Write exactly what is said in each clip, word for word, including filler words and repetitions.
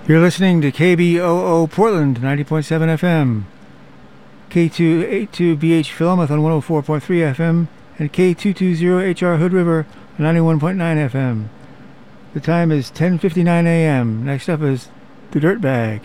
You're listening to K B O O Portland, ninety point seven F M, K two eighty-two B H Philomath on one oh four point three F M, and K two twenty H R Hood River on ninety-one point nine F M. The time is ten fifty-nine A M. Next up is The Dirtbag.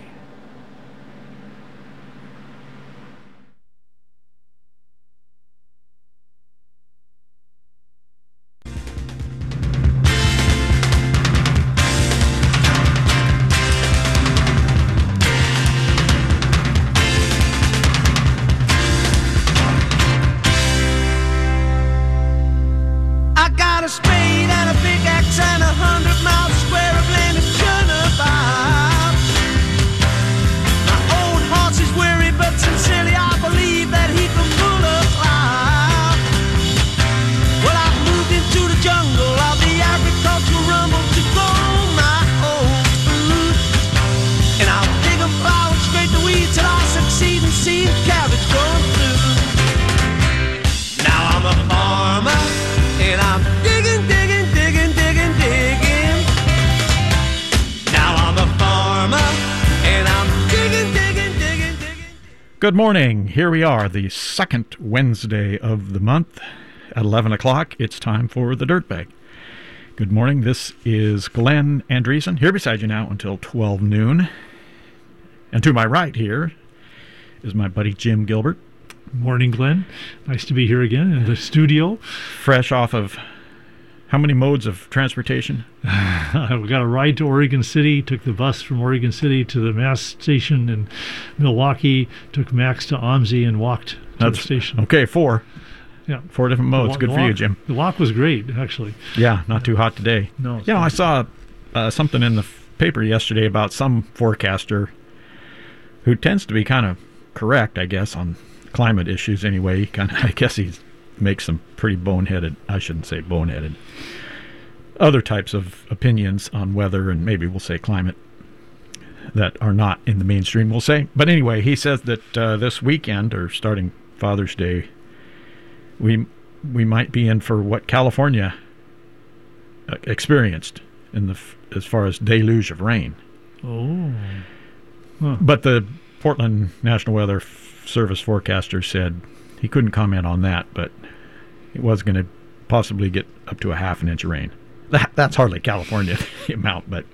Good morning. Here we are, the second Wednesday of the month at eleven o'clock. It's time for the Dirtbag. Good morning. This is Glenn Andreessen here beside you now until twelve noon. And to my right here is my buddy Jim Gilbert. Morning, Glenn. Nice to be here again in the studio. Fresh off of how many modes of transportation? We got a ride to Oregon City, took the bus from Oregon City to the Mass station in Milwaukee, took Max to O M S I and walked to That's, the station. Okay, four. Yeah. Four different modes. Walk, Good for walk, you, Jim. The walk was great, actually. Yeah, not too hot today. No. Yeah, I saw uh, something in the f- paper yesterday about some forecaster who tends to be kind of correct, I guess, on climate issues anyway. Kind of, I guess he makes some pretty boneheaded, I shouldn't say boneheaded, other types of opinions on weather and maybe we'll say climate that are not in the mainstream, we'll say. But anyway, he says that uh, this weekend, or starting Father's Day, we we might be in for what California uh, experienced in the f- as far as deluge of rain. Oh. Huh. But the Portland National Weather F- Service forecaster said he couldn't comment on that, but it was going to possibly get up to a half an inch of rain. That, that's hardly California amount, but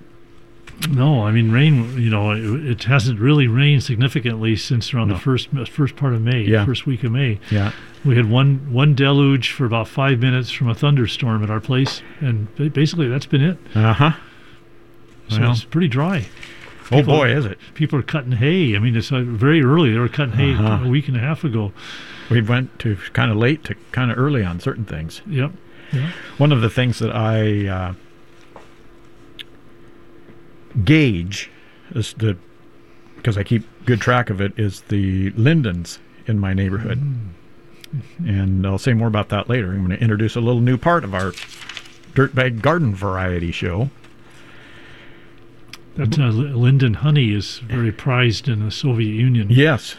No, I mean, rain, you know, it, it hasn't really rained significantly since around No. the first first part of May, Yeah. first week of May. yeah. We had one one deluge for about five minutes from a thunderstorm at our place, and ba- basically that's been it. Uh-huh. So Well. it's pretty dry. Oh People- boy, is it. People are cutting hay. I mean, it's uh, very early. They were cutting hay Uh-huh. a week and a half ago. We went to kind of late to kind of early on certain things. Yep. Yeah. One of the things that I uh, gauge is the, because I keep good track of it, is the lindens in my neighborhood. Mm-hmm. And I'll say more about that later. I'm going to introduce a little new part of our Dirtbag Garden Variety show. That uh, li- linden honey is very prized in the Soviet Union. Yes.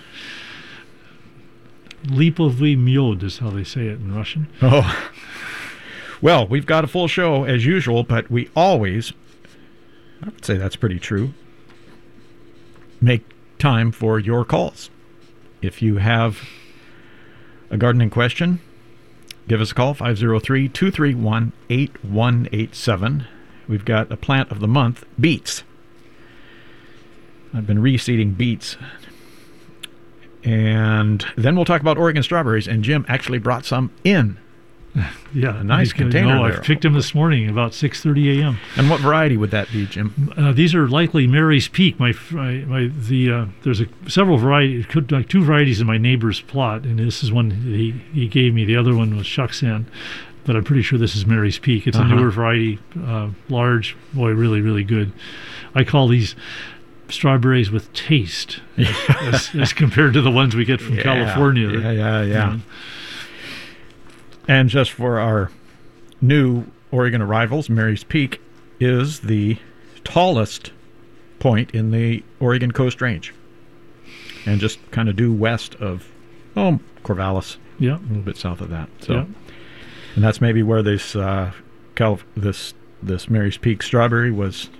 Lipovy myod is how they say it in Russian. Oh. Well, we've got a full show as usual, but we always, I would say that's pretty true, make time for your calls. If you have a gardening question, give us a call, five oh three, two three one, eight one eight seven. We've got a plant of the month, beets. I've been reseeding beets. And then we'll talk about Oregon strawberries, and Jim actually brought some in. Yeah, A nice he's gonna- container No, there. I picked them this morning about six thirty a.m. And what variety would that be, Jim? Uh, these are likely Mary's Peak. My, my, my the uh, there's a several varieties, could like two varieties in my neighbor's plot, and this is one he he gave me. The other one was Shuxan, but I'm pretty sure this is Mary's Peak. It's Uh-huh. a newer variety, uh, large, boy, really, really good. I call these strawberries with taste, as, as compared to the ones we get from Yeah, California. Yeah, yeah, yeah. You know. And just for our new Oregon arrivals, Mary's Peak is the tallest point in the Oregon Coast Range. And just kind of due west of, oh, Corvallis, Yeah. a little bit south of that. So, Yeah. and that's maybe where this uh, Calif- this this Mary's Peak strawberry was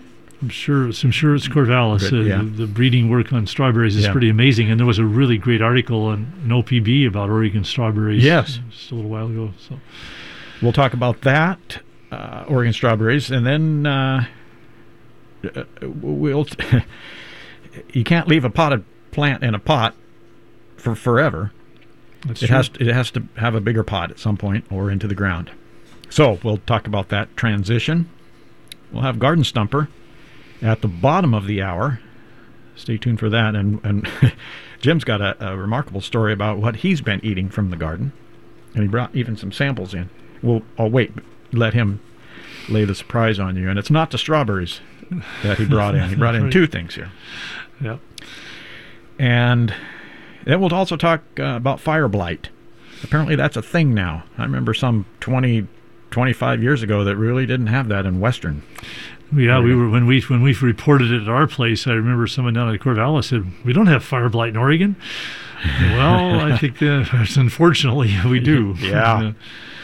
I'm sure, I'm sure it's Corvallis. Good, Uh, yeah. the, the breeding work on strawberries is Yeah. pretty amazing, and there was a really great article on an O P B about Oregon strawberries. Yes. just a little while ago. So We'll talk about that, uh, Oregon strawberries, and then uh, uh, we'll. You can't leave a potted plant in a pot for forever. that's It true. has to, it has to have a bigger pot at some point or into the ground. So we'll talk about that transition. We'll have Garden Stumper at the bottom of the hour. Stay tuned for that. And, and Jim's got a, a remarkable story about what he's been eating from the garden. And he brought even some samples in. We'll, I'll wait, let him lay the surprise on you. And it's not the strawberries that he brought in. He brought in Right. two things here. Yeah. And then we'll also talk uh, about fire blight. Apparently that's a thing now. I remember some twenty, twenty-five years ago that really didn't have that in Western. Yeah, we Oregon. were when we when we reported it at our place. I remember someone down at Corvallis said, "We don't have fire blight in Oregon." Well, I think that unfortunately we do. Yeah.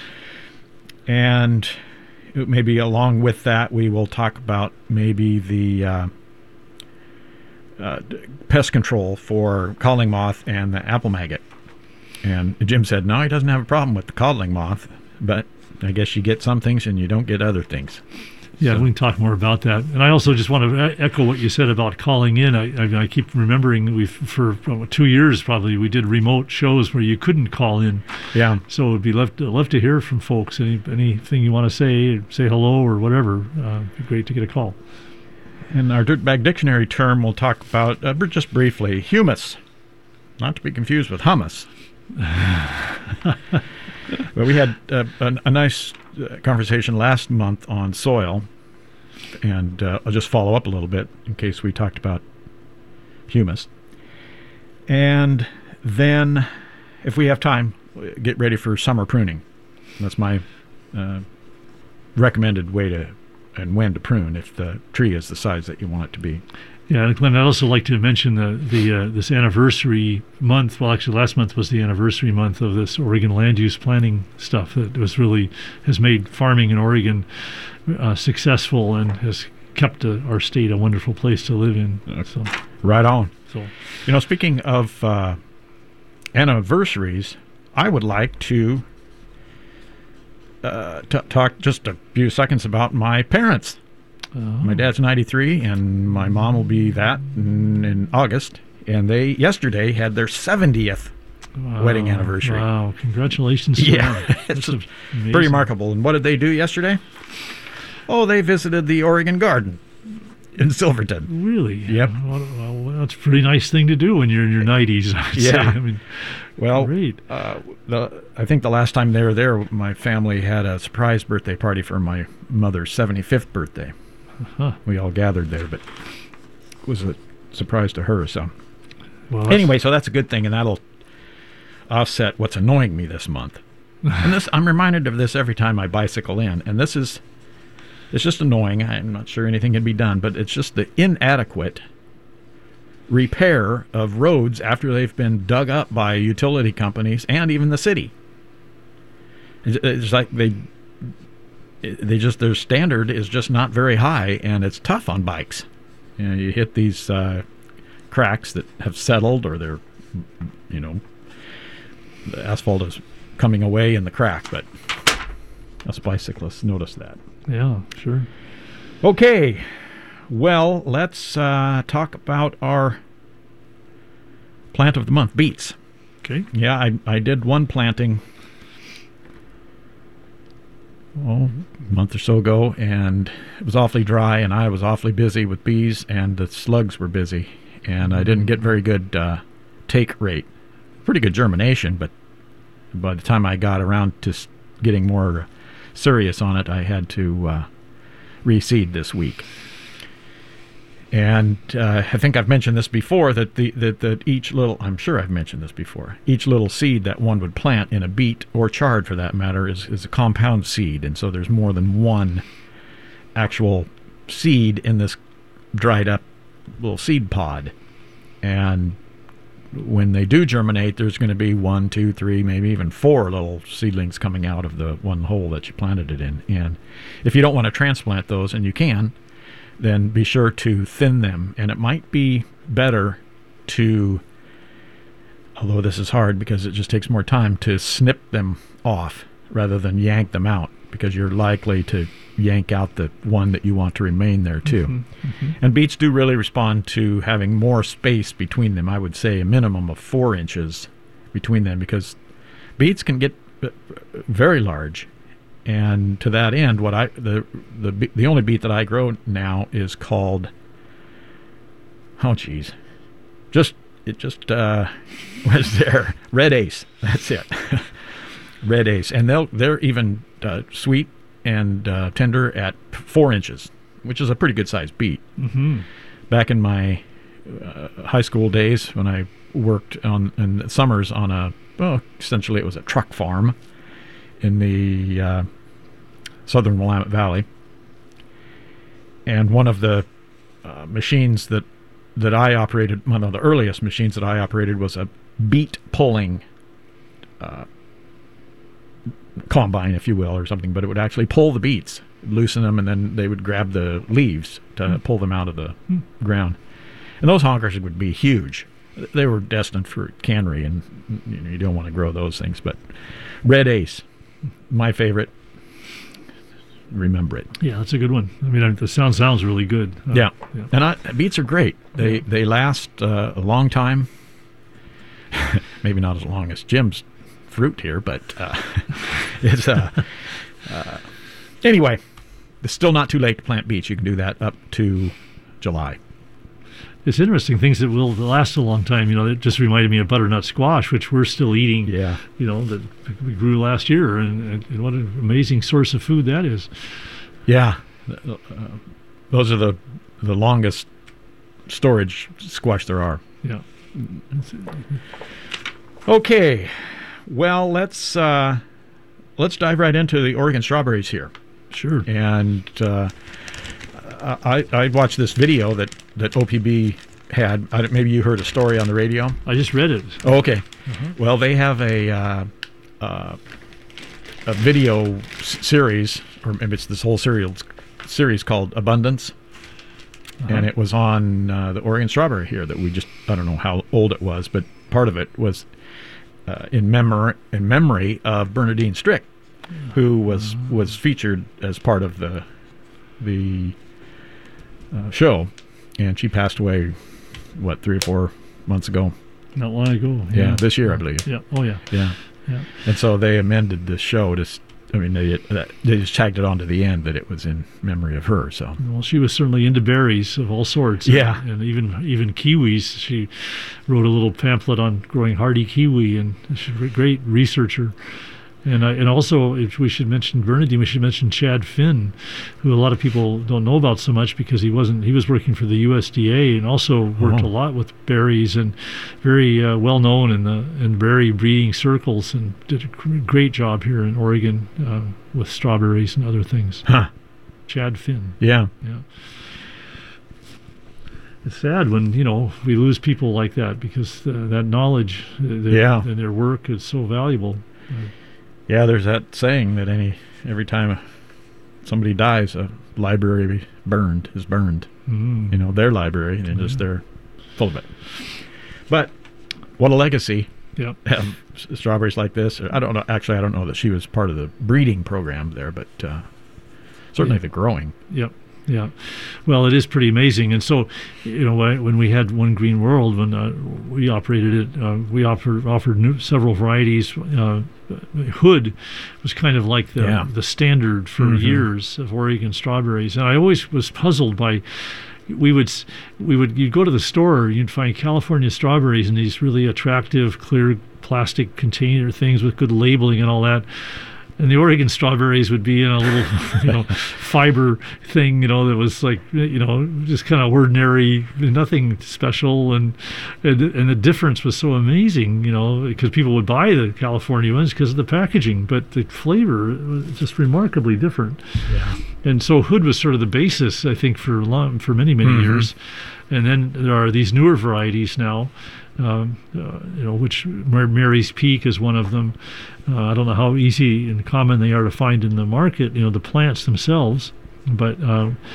And maybe along with that, we will talk about maybe the uh, uh, pest control for codling moth and the apple maggot. And Jim said, no, he doesn't have a problem with the codling moth, but I guess you get some things and you don't get other things. Yeah, So- we can talk more about that. And I also just want to e- echo what you said about calling in. I, I, I keep remembering that we for uh, two years probably we did remote shows where you couldn't call in. Yeah. So it would be love to, love to hear from folks. Any anything you want to say, say hello or whatever. Uh, it'd be great to get a call. In our Dirtbag Dictionary term, we'll talk about, uh, br- just briefly, humus. Not to be confused with hummus. But we had uh, a, a nice uh, conversation last month on soil, and uh, I'll just follow up a little bit in case we talked about humus. And then, if we have time, get ready for summer pruning. That's my uh, recommended way to and when to prune if the tree is the size that you want it to be. Yeah, and Glenn, I'd also like to mention the the uh, this anniversary month. Well, actually, last month was the anniversary month of this Oregon land use planning stuff that was really has made farming in Oregon uh, successful and has kept uh, our state a wonderful place to live in. So, Right on. so You know, speaking of uh, anniversaries, I would like to uh, t- talk just a few seconds about my parents. uh, My dad's ninety-three, and my mom will be that in, in August. And they yesterday had their seventieth wow, wedding anniversary. Wow! Congratulations! To Yeah, them. it's That's a- amazing. Pretty remarkable. And what did they do yesterday? Oh, they visited the Oregon Garden in Silverton. Really? Yep. Well, well, that's a pretty nice thing to do when you're in your nineties. I would Yeah. say. I mean, Well, great. uh, the, I think the last time they were there, my family had a surprise birthday party for my mother's seventy-fifth birthday. Huh. We all gathered there, but it was a surprise to her. So Well, that's- anyway, so that's a good thing, and that'll offset what's annoying me this month. And this, I'm reminded of this every time I bicycle in, and this is it's just annoying. I'm not sure anything can be done, but it's just the inadequate repair of roads after they've been dug up by utility companies and even the city. It's, it's like they they just their standard is just not very high, and it's tough on bikes. You know, you hit these uh, cracks that have settled, or they're, you know, the asphalt is coming away in the crack, but us bicyclists notice that. Yeah, sure. Okay, well, let's uh, talk about our plant of the month, beets. Okay. Yeah, I, I did one planting oh, a month or so ago, and it was awfully dry, and I was awfully busy with bees, and the slugs were busy, and I didn't get very good uh, take rate. Pretty good germination, but by the time I got around to s- getting more serious on it, I had to uh, reseed this week. And uh, I think I've mentioned this before, that the that, that each little, I'm sure I've mentioned this before, each little seed that one would plant in a beet, or chard for that matter, is, is a compound seed. And so there's more than one actual seed in this dried up little seed pod. And when they do germinate, there's going to be one, two, three, maybe even four little seedlings coming out of the one hole that you planted it in. And if you don't want to transplant those, and you can, then be sure to thin them. And it might be better to, although this is hard because it just takes more time, to snip them off rather than yank them out, because you're likely to yank out the one that you want to remain there too. Mm-hmm, mm-hmm. And beets do really respond to having more space between them. I would say a minimum of four inches between them, because beets can get very large. And to that end, what I the the the only beet that I grow now is called, oh geez, just it just uh, was there Red Ace. That's it. Red Ace, and they'll they're even uh, sweet and uh, tender at four inches, which is a pretty good sized beet. Mm-hmm. Back in my uh, high school days, when I worked on in the summers on a well, essentially it was a truck farm in the uh, southern Willamette Valley, and one of the uh, machines that that I operated, one of the earliest machines that I operated, was a beet pulling Uh, combine, if you will, or something, but it would actually pull the beets, loosen them, and then they would grab the leaves to mm. pull them out of the mm. ground. And those honkers would be huge. They were destined for cannery, and you know, you don't want to grow those things. But Red Ace, my favorite. Remember it. Yeah, that's a good one. I mean, the sound sounds really good. Uh, yeah. yeah, and I, beets are great. They yeah. they last uh, a long time. Maybe not as long as Jim's fruit here, but uh, it's uh, uh, anyway. It's still not too late to plant beets. You can do that up to July. It's interesting, things that will last a long time. You know, it just reminded me of butternut squash, which we're still eating. Yeah, you know, that we grew last year, and, and what an amazing source of food that is. Yeah, uh, those are the the longest storage squash there are. Yeah. Okay. Well, let's uh, let's dive right into the Oregon strawberries here. Sure. And uh, I I watched this video that, that O P B had. I don't, maybe you heard a story on the radio. I just read it. Oh, okay. Uh-huh. Well, they have a uh, uh, a video s- series, or maybe it's this whole series series called Abundance, uh-huh. and it was on uh, the Oregon strawberry here that we just I don't know how old it was, but part of it was. Uh, in memory, in memory of Bernadine Strick, who was was featured as part of the the uh, show, and she passed away, what, three or four months ago? Not long ago. Yeah, yeah. this year, I believe. Yeah. Oh, yeah. Yeah. Yeah. And so they amended the show to. I mean, they they just tagged it on to the end that it was in memory of her. So. Well, she was certainly into berries of all sorts. Yeah. And, and even even kiwis. She wrote a little pamphlet on growing hardy kiwi, and she's a great researcher. And I, and also, if we should mention Bernadine, we should mention Chad Finn, who a lot of people don't know about so much because he wasn't. He was working for the U S D A and also worked oh. a lot with berries, and very uh, well known in the in berry breeding circles, and did a great job here in Oregon uh, with strawberries and other things. Huh. Chad Finn. Yeah. Yeah. It's sad when, you know, we lose people like that, because uh, that knowledge uh, their, yeah. and their work is so valuable. Uh, Yeah, there's that saying that any every time somebody dies, a library burned is burned. mm. You know, their library, and just they're full of it. But what a legacy! Yep. Have strawberries like this. I don't know. Actually, I don't know that she was part of the breeding program there, but uh, certainly Yeah. the growing. Yep. Yeah, well, it is pretty amazing. And so, you know, when we had One Green World, when uh, we operated it, uh, we offered offered new, several varieties. Uh, Hood was kind of like the yeah. the standard for mm-hmm. years of Oregon strawberries, and I always was puzzled by. We would we would you'd go to the store, you'd find California strawberries in these really attractive clear plastic container things with good labeling and all that. And the Oregon strawberries would be in a little, you know, fiber thing, you know, that was like, you know, just kind of ordinary, nothing special, and and, and the difference was so amazing, you know, because people would buy the California ones because of the packaging, but the flavor was just remarkably different. Yeah. And so Hood was sort of the basis, I think, for long, for many many mm-hmm. years, and then there are these newer varieties now. Um, uh, you know, which Mary's Peak is one of them. Uh, I don't know how easy and common they are to find in the market, you know, the plants themselves, but uh,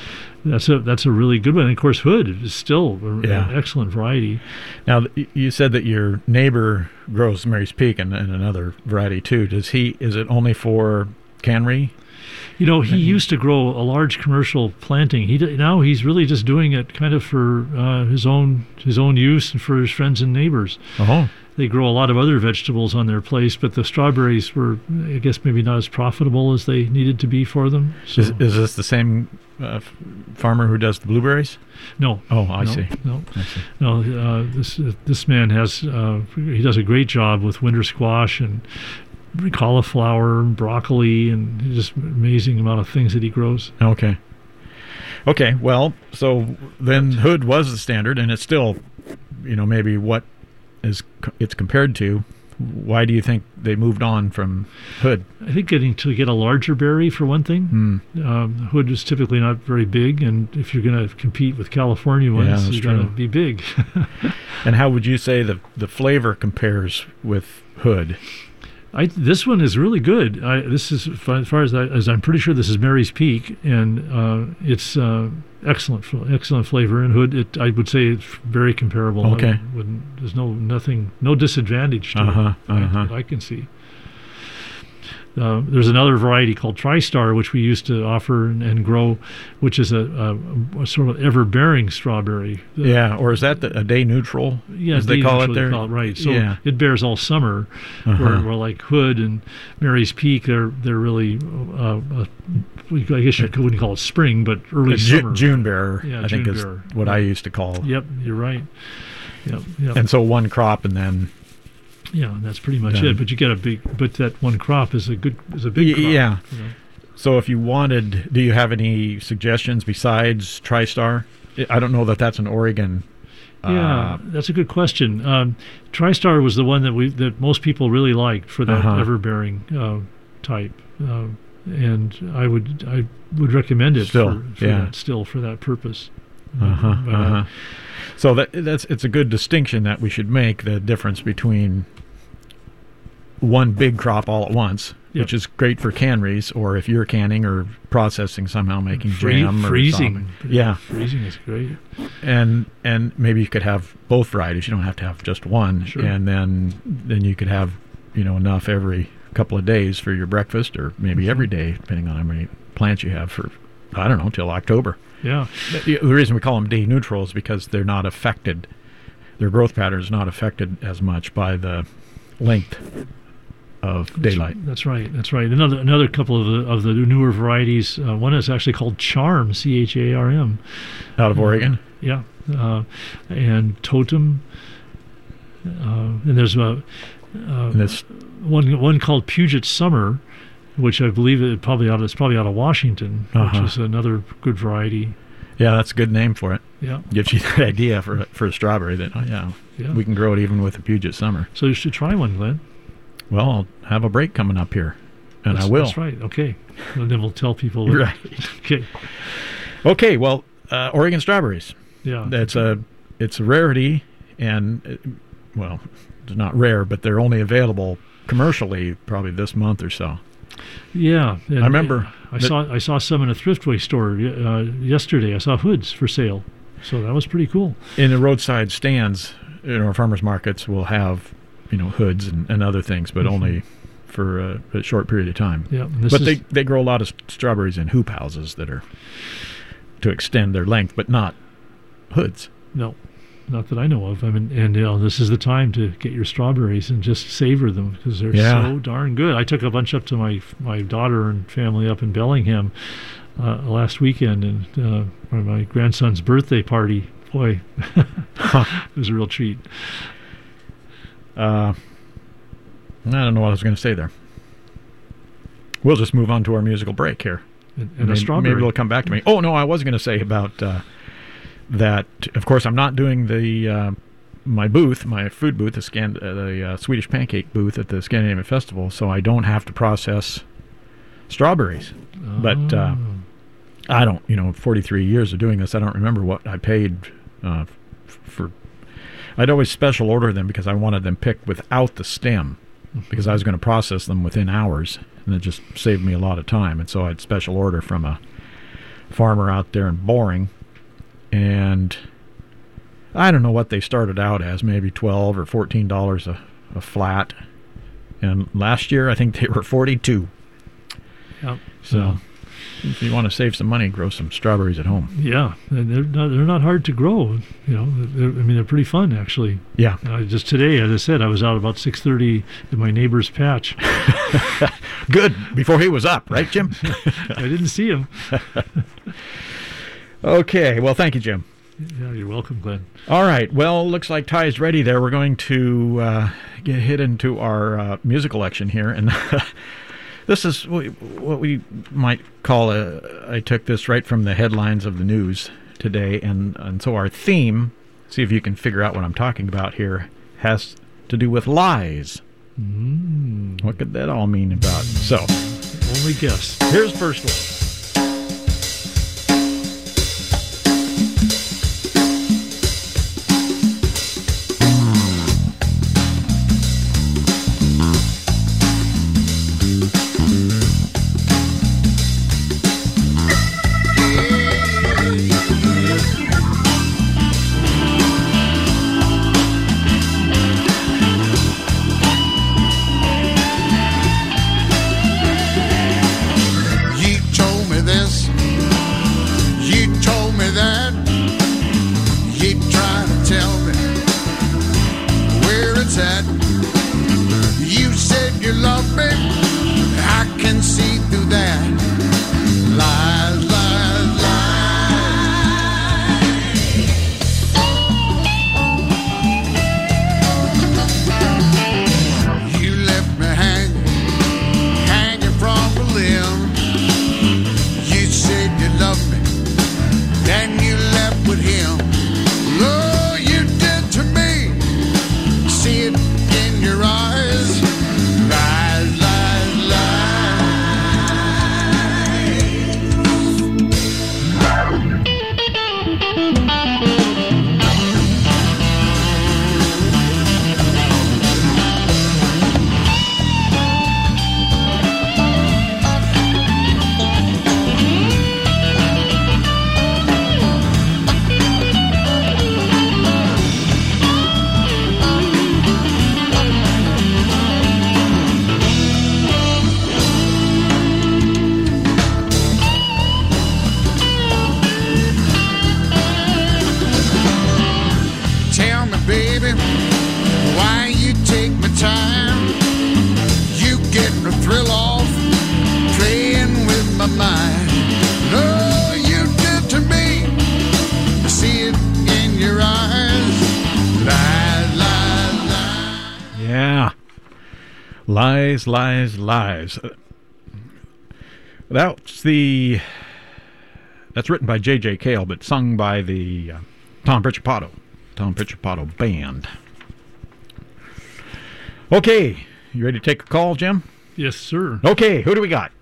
that's a that's a really good one. And of course, Hood is still a, Yeah. an excellent variety. Now, th- you said that your neighbor grows Mary's Peak and, and another variety too. Does he? Is it only for cannery? You know, he used to grow a large commercial planting. He d- now he's really just doing it kind of for uh, his own his own use and for his friends and neighbors. Oh, They grow a lot of other vegetables on their place, but the strawberries were, I guess, maybe not as profitable as they needed to be for them. So, is, is this the same uh, f- farmer who does the blueberries? no. Oh, I no, see. No, I see. no. Uh, this uh, this man has uh, he does a great job with winter squash and cauliflower and broccoli and just amazing amount of things that he grows. Okay. Okay. Well, so then Hood was the standard, and it's still, you know, maybe what is c- it's compared to. Why do you think they moved on from Hood? I think getting to get a larger berry for one thing. Hmm. Um, Hood is typically not very big, and if you're going to compete with California Yeah, ones, that's you got to true. be big. And how would you say the the flavor compares with Hood? I, this one is really good. I, this is as far as, I, as I'm pretty sure this is Mary's Peak, and uh, it's uh, excellent, fl- excellent flavor. And Hood, it, I would say it's very comparable. Okay. I wouldn't- there's no nothing, no disadvantage to Uh-huh, it that- uh-huh. that I can see. Uh, there's another variety called TriStar, which we used to offer and, and grow, which is a, a, a sort of ever-bearing strawberry. Uh, Yeah, or is that the, a day neutral? Yeah, as they call it usually there. call it, right. So Yeah. it bears all summer, Uh-huh. where, where like Hood and Mary's Peak, they're they're really, uh, uh, I guess you wouldn't call it spring, but early A Ju- summer. June bearer, Yeah, I think June is bearer. what I used to call. Yep, you're right. Yep, yep. And so one crop, and then yeah, that's pretty much Done. it. But you get a big, but that one crop is a good, is a big Y- crop. yeah. you know. So if you wanted, do you have any suggestions besides TriStar? I- I don't know that that's an Oregon. Yeah, Uh, that's a good question. Um, TriStar was the one that we that most people really liked for that Uh-huh. ever-bearing uh, type, uh, and I would I would recommend it Still, for, for yeah. that still for that purpose. uh-huh, But, uh, uh-huh. So that that's it's a good distinction that we should make, the difference between one big crop all at once, Yep. which is great for canneries, or if you're canning or processing somehow, making free- jam or freezing. something. Yeah, Freezing is great. and and maybe you could have both varieties. You don't have to have just one, Sure. and then then you could have, you know, enough every couple of days for your breakfast, or maybe every day, depending on how many plants you have for, I don't know, till October. Yeah, The the reason we call them day neutral is because they're not affected, their growth pattern is not affected as much by the length of daylight. That's right. That's right. Another another couple of the of the newer varieties. Uh, one is actually called Charm, C H A R M. Out of Oregon? Yeah, uh, and Totem. Uh, and there's a uh, And it's, one one called Puget Summer, which I believe it probably out of, it's probably out of Washington, Uh-huh. which is another good variety. yeah, that's a good name for it. Yeah, Gives you the idea for a- for a strawberry that, oh yeah, yeah. we can grow it even with a Puget Summer. So you should try one, Glenn. Well, I'll have a break coming up here, and that's, I will. That's right. Okay, and then we'll tell people. Right. Okay. Okay, well, uh, Oregon strawberries. Yeah. That's a it's a rarity, and uh, well, it's not rare, but they're only available commercially probably this month or so. Yeah, and I remember I that- saw I saw some in a thriftway store uh, yesterday. I saw hoods for sale, so that was pretty cool. In the roadside stands, you know, farmers markets will have, you know, hoods and, and other things, but Mhm. only for a, a short period of time. Yeah, and this But is, they, they grow a lot of s- strawberries in hoop houses that are to extend their length, but not hoods. no, not that I know of. I mean, and you know, this is the time to get your strawberries and just savor them because they're Yeah. so darn good. I took a bunch up to my my daughter and family up in Bellingham uh, last weekend, and uh, for my grandson's birthday party. Boy, it was a real treat. Uh, I don't know what I was going to say there. We'll just move on to our musical break here. And, and maybe, a strawberry. Maybe it'll come back to me. Oh, no, I was going to say about uh, that. Of course, I'm not doing the uh, my booth, my food booth, the, Scan- uh, the uh, Swedish pancake booth at the Scandinavian Festival, so I don't have to process strawberries. But uh, Oh. I don't, you know, forty-three years of doing this, I don't remember what I paid uh, f- for. I'd always special order them because I wanted them picked without the stem, because I was going to process them within hours, and it just saved me a lot of time. And so I'd special order from a farmer out there in Boring, and I don't know what they started out as, maybe twelve or fourteen dollars a, a flat, and last year I think they were forty-two. Yep. So Yeah. if you want to save some money, grow some strawberries at home. Yeah, and they're not, they're not hard to grow. You know, they're, I mean, they're pretty fun actually. Yeah. Uh, just today, as I said, I was out about six thirty in my neighbor's patch. Good, before he was up, right, Jim? I didn't see him. Okay, well, thank you, Jim. Yeah, you're welcome, Glenn. All right, well, looks like Ty's ready there. We're going to uh, get hit into our uh, music election here, and this is what we might call a, I took this right from the headlines of the news today, and, and so our theme, see if you can figure out what I'm talking about here, has to do with lies. Mm. What could that all mean about? So, Only guess. here's the first one. Lies, lies, lies. That's the that's written by J J Cale, but sung by the uh, Tom Principato, Tom Principato Band. Okay, you ready to take a call, Jim? Yes, sir. Okay, who do we got?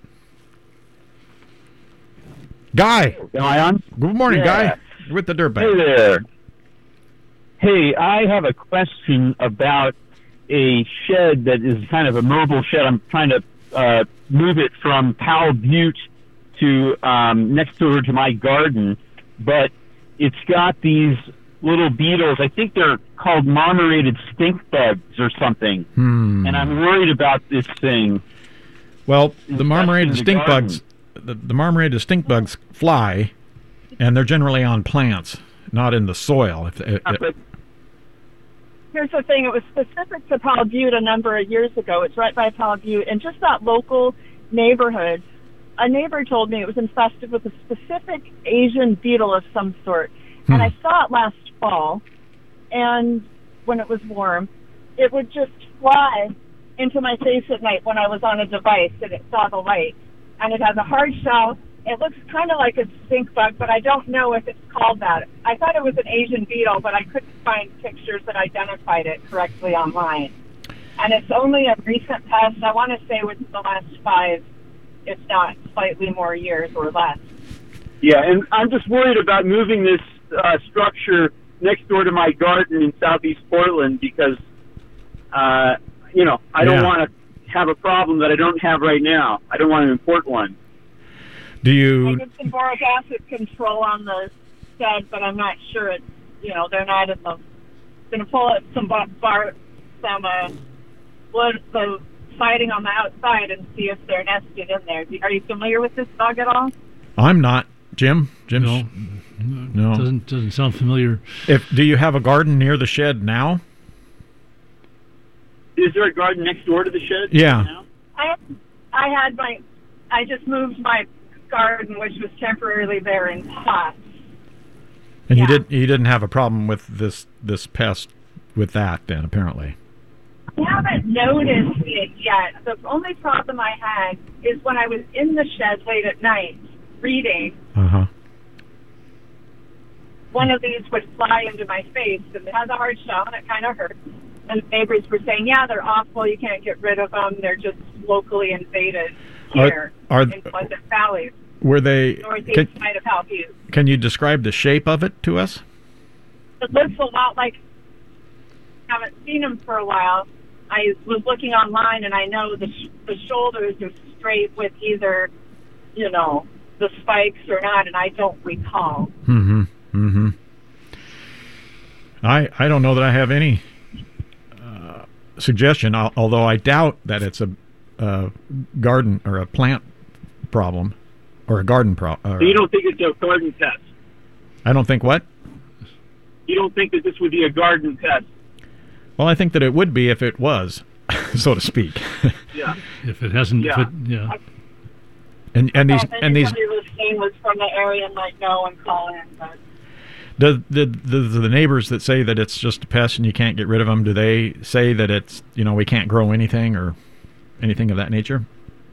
Guy. Am I on? Good morning, Yeah. Guy. You're with the Dirtbag. Hey there. Hey, I have a question about a shed that is kind of a mobile shed. I'm trying to uh, move it from Powell Butte to um, next door to my garden, but it's got these little beetles. I think they're called marmorated stink bugs or something, Hmm. and I'm worried about this thing. Well, the marmorated the stink garden. bugs, the, the marmorated stink bugs fly, and they're generally on plants, not in the soil. If, if, Uh, but Here's the thing, it was specific to Powell Butte a number of years ago. It's right by Powell Butte, and just that local neighborhood, a neighbor told me it was infested with a specific Asian beetle of some sort. Hmm. And I saw it last fall, and when it was warm, it would just fly into my face at night when I was on a device and it saw the light. And it has a hard shell. It looks kind of like a stink bug, but I don't know if it's called that. I thought it was an Asian beetle, but I couldn't find pictures that identified it correctly online. And it's only a recent past, I want to say within the last five, if not slightly more years or less. yeah, and I'm just worried about moving this uh, structure next door to my garden in southeast Portland because, uh, you know, I don't Yeah. want to have a problem that I don't have right now. I don't want to import one. Do I you? did some boric acid control on the shed, but I'm not sure it's, you know, they're not in the, going to pull up some bar, bar some uh, wood, the siding on the outside and see if they're nested in there. Are you familiar with this dog at all? I'm not. Jim? Jim's, No, no. Doesn't doesn't sound familiar. If do you have a garden near the shed now? Is there a garden next door to the shed? Yeah. now? I I had my, I just moved my garden, which was temporarily there in pots. And you Yeah. did you didn't have a problem with this this pest with that then apparently. I haven't noticed it yet. The only problem I had is when I was in the shed late at night reading, Uh-huh. one of these would fly into my face, and it has a hard shell, and it kind of hurts. And the neighbors were saying, yeah, they're awful. You can't get rid of them. They're just locally invaded here Are- are- in Pleasant Valley, Were they northeast can, side of Helleview. can you describe the shape of it to us? It looks a lot like, I haven't seen them for a while. I was looking online, and I know the sh- the shoulders are straight with either, you know, the spikes or not, and I don't recall. Mm-hmm. Mm-hmm. I I don't know that I have any uh, suggestion, al- although I doubt that it's a, a garden or a plant problem or a garden problem. So you don't think it's a garden pest? I don't think what? You don't think that this would be a garden pest? Well, I think that it would be if it was, so to speak. Yeah. If it hasn't, Yeah. if it, yeah. and and these If and these anybody listening was from the area might know and call in, but the, the the the neighbors that say that it's just a pest and you can't get rid of them, do they say that it's, you know, we can't grow anything or anything of that nature?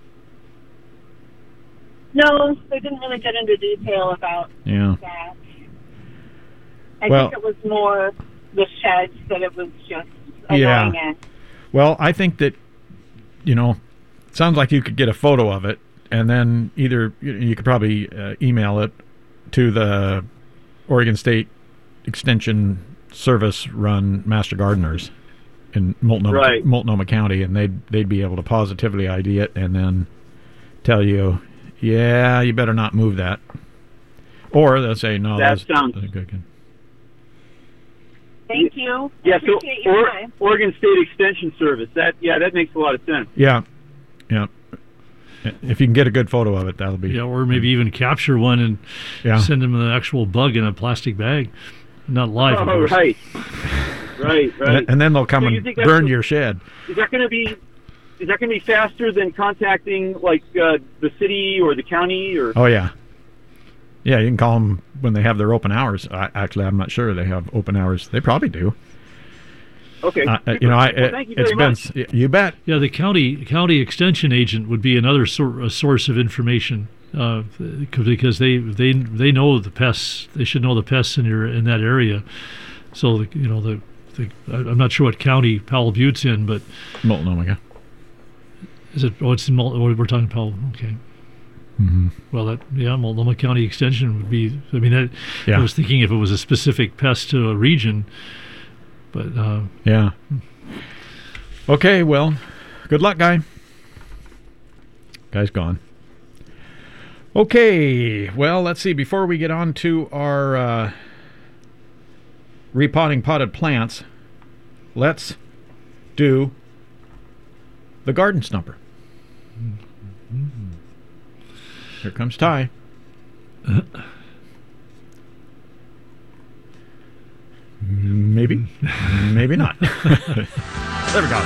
no, they didn't really get into detail about Yeah. that. I Well- think it was more the sheds that it was just Yeah. annoying it. Well, I think that, you know, it sounds like you could get a photo of it, and then either you, you could probably uh, email it to the Oregon State Extension Service run Master Gardeners in Multnomah, Right. Multnomah County, and they'd they'd be able to positively I D it and then tell you, yeah, you better not move that, or they'll say no. That that's, sounds- that's good. good. Thank you. Yeah. So Appreciate your or, time. Oregon State Extension Service. That yeah, that makes a lot of sense. Yeah, yeah. If you can get a good photo of it, that'll be Yeah, or maybe even capture one and yeah. send them the actual bug in a plastic bag. Not live, of Oh, course. right. Right. Right. And, and then they'll come So you and think that's burn the- your shed. Is that going to be? Is that going to be faster than contacting like uh, the city or the county or? Oh yeah, yeah. You can call them when they have their open hours. I, actually, I'm not sure they have open hours. They probably do. Okay. Uh, uh, you know, I, well, thank you it's very been much. y- you bet. Yeah, the county county extension agent would be another sor- a source of information uh, because they, they they know the pests. They should know the pests in your in that area. So the, you know the, the I- I'm not sure what county Powell Butte's in, but Multnomah. Yeah. is it? Oh, it's in Mul- oh, we're talking Powell. Okay. Mm-hmm. Well, that yeah, Multnomah County Extension would be. I mean, that, Yeah. I was thinking if it was a specific pest to a region, but uh, Yeah. Okay. Well, good luck, guy. Guy's gone. Okay. Well, let's see. Before we get on to our uh, repotting potted plants, let's do the garden stumper. Here comes Ty. Maybe. Maybe not. There we go.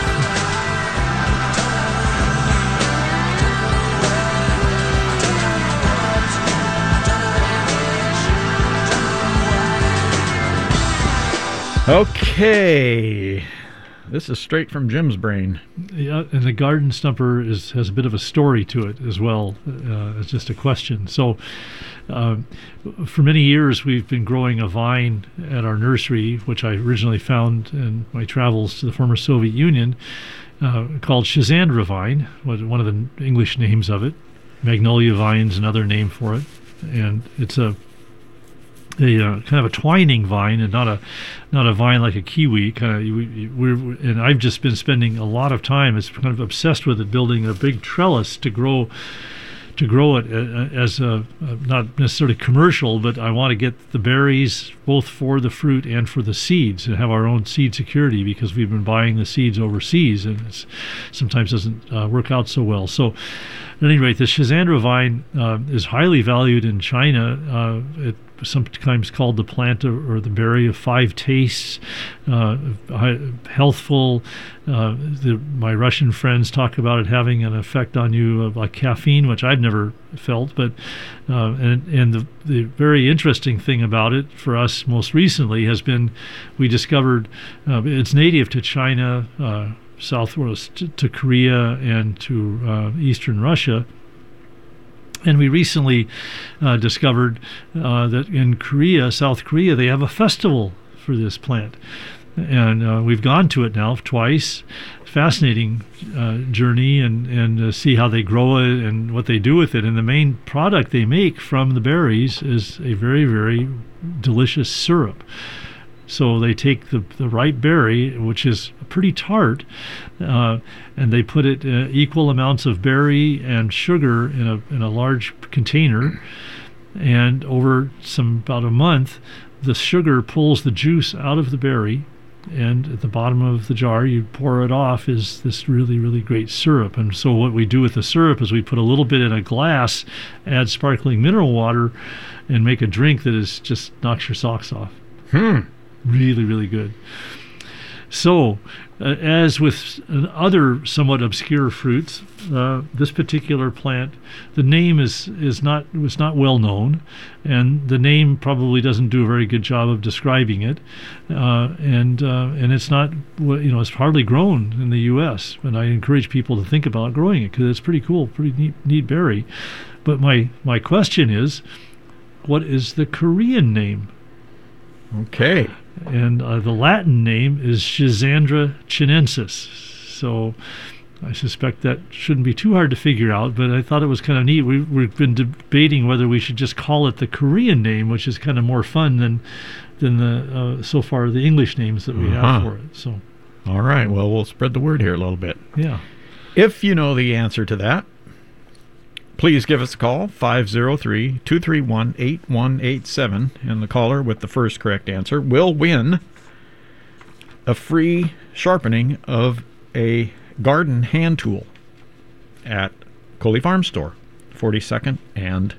Okay. This is straight from Jim's brain. yeah, and the garden stumper is has a bit of a story to it as well. Uh, it's just a question. So, uh, for many years we've been growing a vine at our nursery, which I originally found in my travels to the former Soviet Union, uh, called Schizandra vine, was one of the English names of it. Magnolia vine is another name for it, and it's a a uh, kind of a twining vine and not a not a vine like a kiwi. Kind of, we, we're and I've just been spending a lot of time. It's kind of obsessed with it, building a big trellis to grow to grow it as a, not necessarily commercial, but I want to get the berries both for the fruit and for the seeds and have our own seed security, because we've been buying the seeds overseas and it's sometimes doesn't uh, work out so well. So at any rate, the Schisandra vine uh, is highly valued in China. Uh, it sometimes called the plant of, or the berry of five tastes, uh, healthful. Uh, the, my Russian friends talk about it having an effect on you of like caffeine, which I've never felt. But uh, and and the the very interesting thing about it for us most recently has been we discovered uh, it's native to China, uh, southwest to, to Korea, and to uh, eastern Russia. And we recently uh, discovered uh, that in Korea, South Korea, they have a festival for this plant. And uh, we've gone to it now twice. Fascinating uh, journey, and, and uh, see how they grow it and what they do with it. And the main product they make from the berries is a very, very delicious syrup. So they take the, the ripe berry, which is pretty tart, uh, and they put it uh, equal amounts of berry and sugar in a in a large container, and over some about a month, the sugar pulls the juice out of the berry, and at the bottom of the jar you pour it off is this really, really great syrup. And so what we do with the syrup is we put a little bit in a glass, add sparkling mineral water, and make a drink that is just knocks your socks off. Hmm. Really, really good. So, uh, as with other somewhat obscure fruits, uh, this particular plant, the name is is not was not well known, and the name probably doesn't do a very good job of describing it, uh, and uh, and it's not, you know, it's hardly grown in the U S And I encourage people to think about growing it because it's pretty cool, pretty neat, neat berry. But my my question is, what is the Korean name? Okay. And uh, the Latin name is Schisandra chinensis. So I suspect that shouldn't be too hard to figure out, but I thought it was kind of neat. We, we've been debating whether we should just call it the Korean name, which is kind of more fun than than the uh, so far the English names that we uh-huh. have for it. So, all right. Well, we'll spread the word here a little bit. Yeah. If you know the answer to that, please give us a call, five oh three, two three one, eight one eight seven, and the caller with the first correct answer will win a free sharpening of a garden hand tool at Coley Farm Store, forty-second and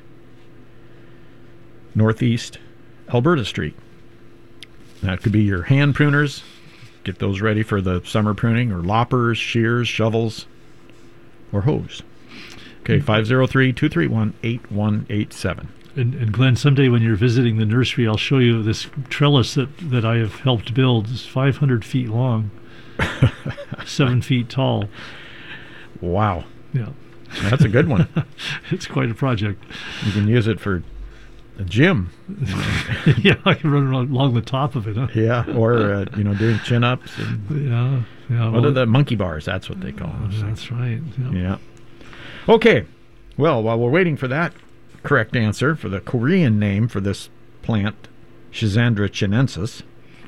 Northeast Alberta Street. That could be your hand pruners. Get those ready for the summer pruning, or loppers, shears, shovels, or hoes. Okay, five oh three, two three one, eight one eight seven. And, and Glenn, someday when you're visiting the nursery, I'll show you this trellis that, that I have helped build. It's five hundred feet long, seven feet tall. Wow. Yeah. That's a good one. It's quite a project. You can use it for a gym. Yeah, I can run around along the top of it. Huh? Yeah, or, uh, you know, doing chin-ups. And yeah. yeah what well, are the monkey bars? That's what they call them. Uh, that's right. Yeah. Yeah. Okay, well, while we're waiting for that correct answer for the Korean name for this plant, Schisandra chinensis,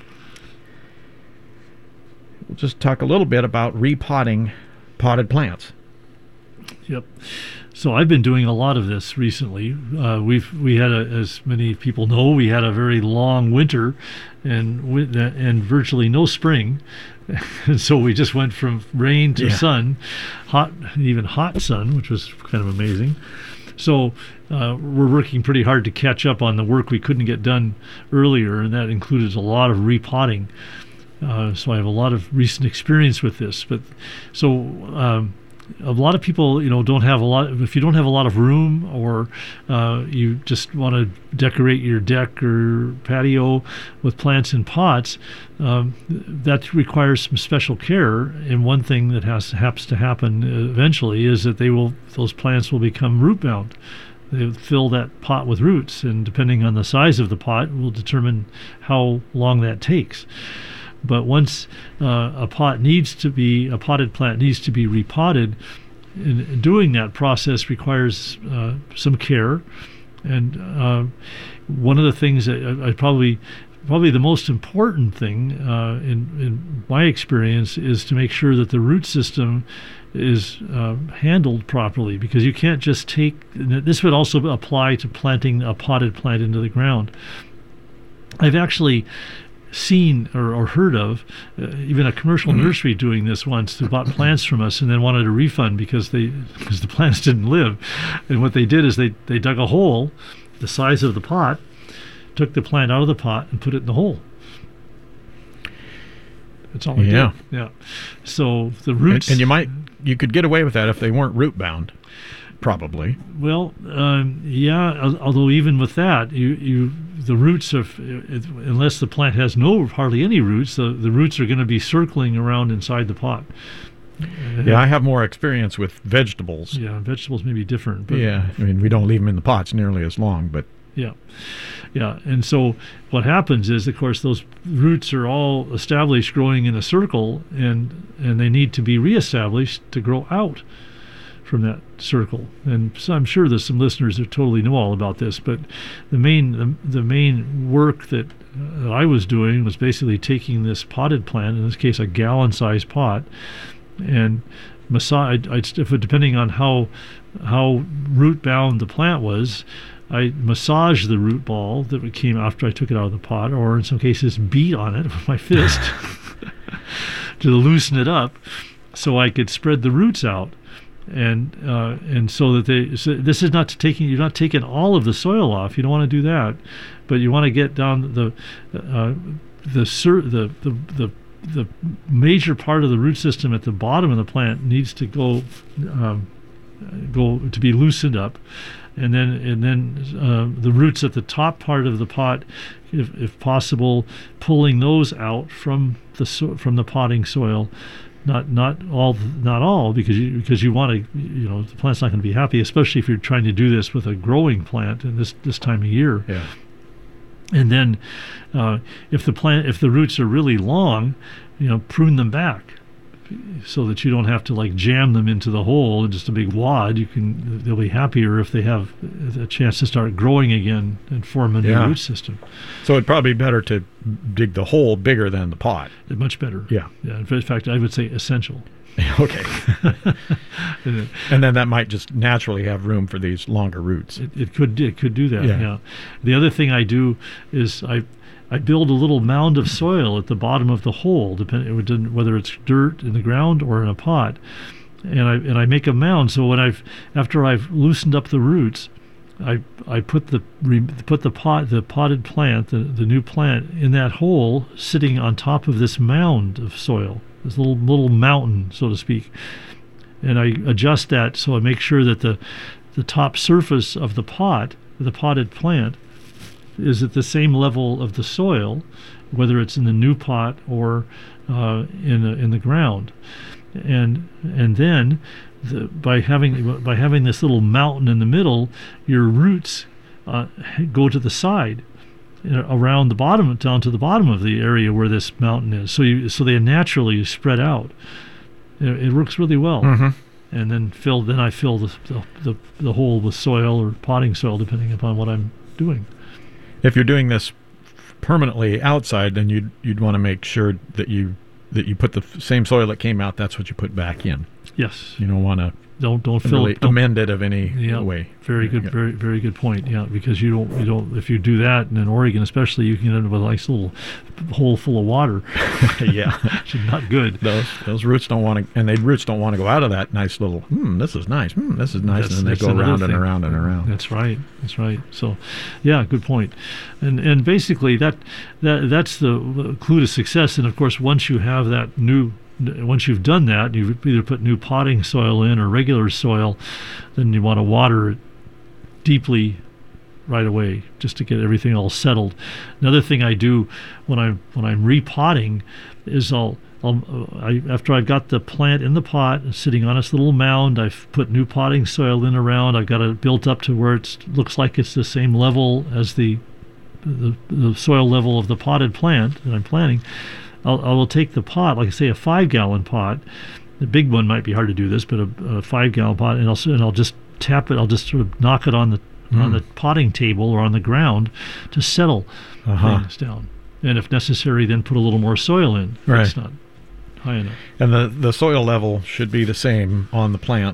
we'll just talk a little bit about repotting potted plants. Yep. So I've been doing a lot of this recently. Uh, we've we had, a, as many people know, we had a very long winter, and with, and virtually no spring. And so we just went from rain to yeah. sun, hot, even hot sun, which was kind of amazing. So uh, we're working pretty hard to catch up on the work we couldn't get done earlier, and that included a lot of repotting. Uh, so I have a lot of recent experience with this. But so um, a lot of people, you know, don't have a lot. If you don't have a lot of room, or uh, you just want to decorate your deck or patio with plants in pots, um, that requires some special care. And one thing that has happens to happen eventually is that they will those plants will become root bound. They fill that pot with roots, and depending on the size of the pot, will determine how long that takes. But once uh, a pot needs to be, a potted plant needs to be repotted, and doing that process requires uh, some care. And uh, one of the things that I, I probably, probably the most important thing uh, in, in my experience is to make sure that the root system is uh, handled properly, because you can't just take. This would also apply to planting a potted plant into the ground. I've actually seen or, or heard of uh, even a commercial nursery doing this once, who bought plants from us and then wanted a refund because they because the plants didn't live. And what they did is they they dug a hole the size of the pot, took the plant out of the pot and put it in the hole. That's all they yeah. did. Yeah. So the roots, and, and you might you could get away with that if they weren't root bound, probably. Well, um, yeah. al- Although even with that, you you the roots of it, unless the plant has no hardly any roots, the the roots are going to be circling around inside the pot. Uh, Yeah, I have more experience with vegetables. Yeah, vegetables may be different. But Yeah, I mean, we don't leave them in the pots nearly as long, but Yeah, yeah. And so what happens is, of course, those roots are all established growing in a circle, and and they need to be reestablished to grow out from that circle. And so I'm sure there's some listeners that totally know all about this, but the main the, the main work that, uh, that I was doing was basically taking this potted plant, in this case a gallon-sized pot, and massage. I'd, I'd, depending on how how root bound the plant was, I massaged the root ball that came after I took it out of the pot, or in some cases beat on it with my fist to loosen it up so I could spread the roots out. And uh, and so that they so this is not taking you're not taking all of the soil off. You don't want to do that, but you want to get down the uh, the, sur- the the the the major part of the root system at the bottom of the plant needs to go um, go to be loosened up, and then and then uh, the roots at the top part of the pot, if, if possible, pulling those out from the so- from the potting soil. Not not all not all because you because you want to you know the plant's not going to be happy, especially if you're trying to do this with a growing plant in this this time of year. yeah. And then uh, if the plant if the roots are really long, you know, prune them back so that you don't have to like jam them into the hole in just a big wad. You can they'll be happier if they have a chance to start growing again and form a new Yeah. root system. So it'd probably be better to dig the hole bigger than the pot. Much better. Yeah. Yeah. In fact, I would say essential. Okay. And then- And then that might just naturally have room for these longer roots. It, it could it could do that. Yeah. Yeah. The other thing I do is I I build a little mound of soil at the bottom of the hole, depending whether it's dirt in the ground or in a pot, and I and I make a mound. So when I've after I've loosened up the roots, I I put the re, put the pot the potted plant the, the new plant in that hole, sitting on top of this mound of soil, this little little mountain, so to speak, and I adjust that so I make sure that the the top surface of the pot, the potted plant, is at the same level of the soil, whether it's in the new pot or uh, in the, in the ground, and and then the, by having by having this little mountain in the middle, your roots uh, go to the side, uh, around the bottom, down to the bottom of the area where this mountain is. So you so they naturally spread out. It, it works really well. Mm-hmm. And then fill then I fill the, the the the hole with soil or potting soil, depending upon what I'm doing. If you're doing this permanently outside, then you'd you'd want to make sure that you that you put the f- same soil that came out. That's what you put back in. Yes. You don't want to Don't don't fill really it. Don't, amend it of any yeah, way. Very good. Yeah. Very very good point. Yeah, because you don't you don't if you do that, and in Oregon especially, you can end up with a nice little hole full of water. Yeah. Which is not good. Those those roots don't want to, and they roots don't want to go out of that nice little. Hmm, this is nice. Hmm, this is nice, That's- and then that's they go another around and thing. around and around. That's right. That's right. So, yeah, good point. And and basically that that that's the clue to success. And of course, once you have that new, once you've done that, you've either put new potting soil in or regular soil, then you want to water it deeply right away just to get everything all settled. Another thing I do when I'm when I'm repotting is I'll I'll, I, after I've got the plant in the pot sitting on its little mound, I've put new potting soil in around. I've got it built up to where it looks like it's the same level as the, the the soil level of the potted plant that I'm planting. I'll, I will take the pot, like I say, a five-gallon pot. The big one might be hard to do this, but a, a five-gallon pot, and I'll and I'll just tap it. I'll just sort of knock it on the Mm. on the potting table or on the ground to settle Uh-huh. things down. And if necessary, then put a little more soil in. if Right. It's not high enough. And the, the soil level should be the same on the plant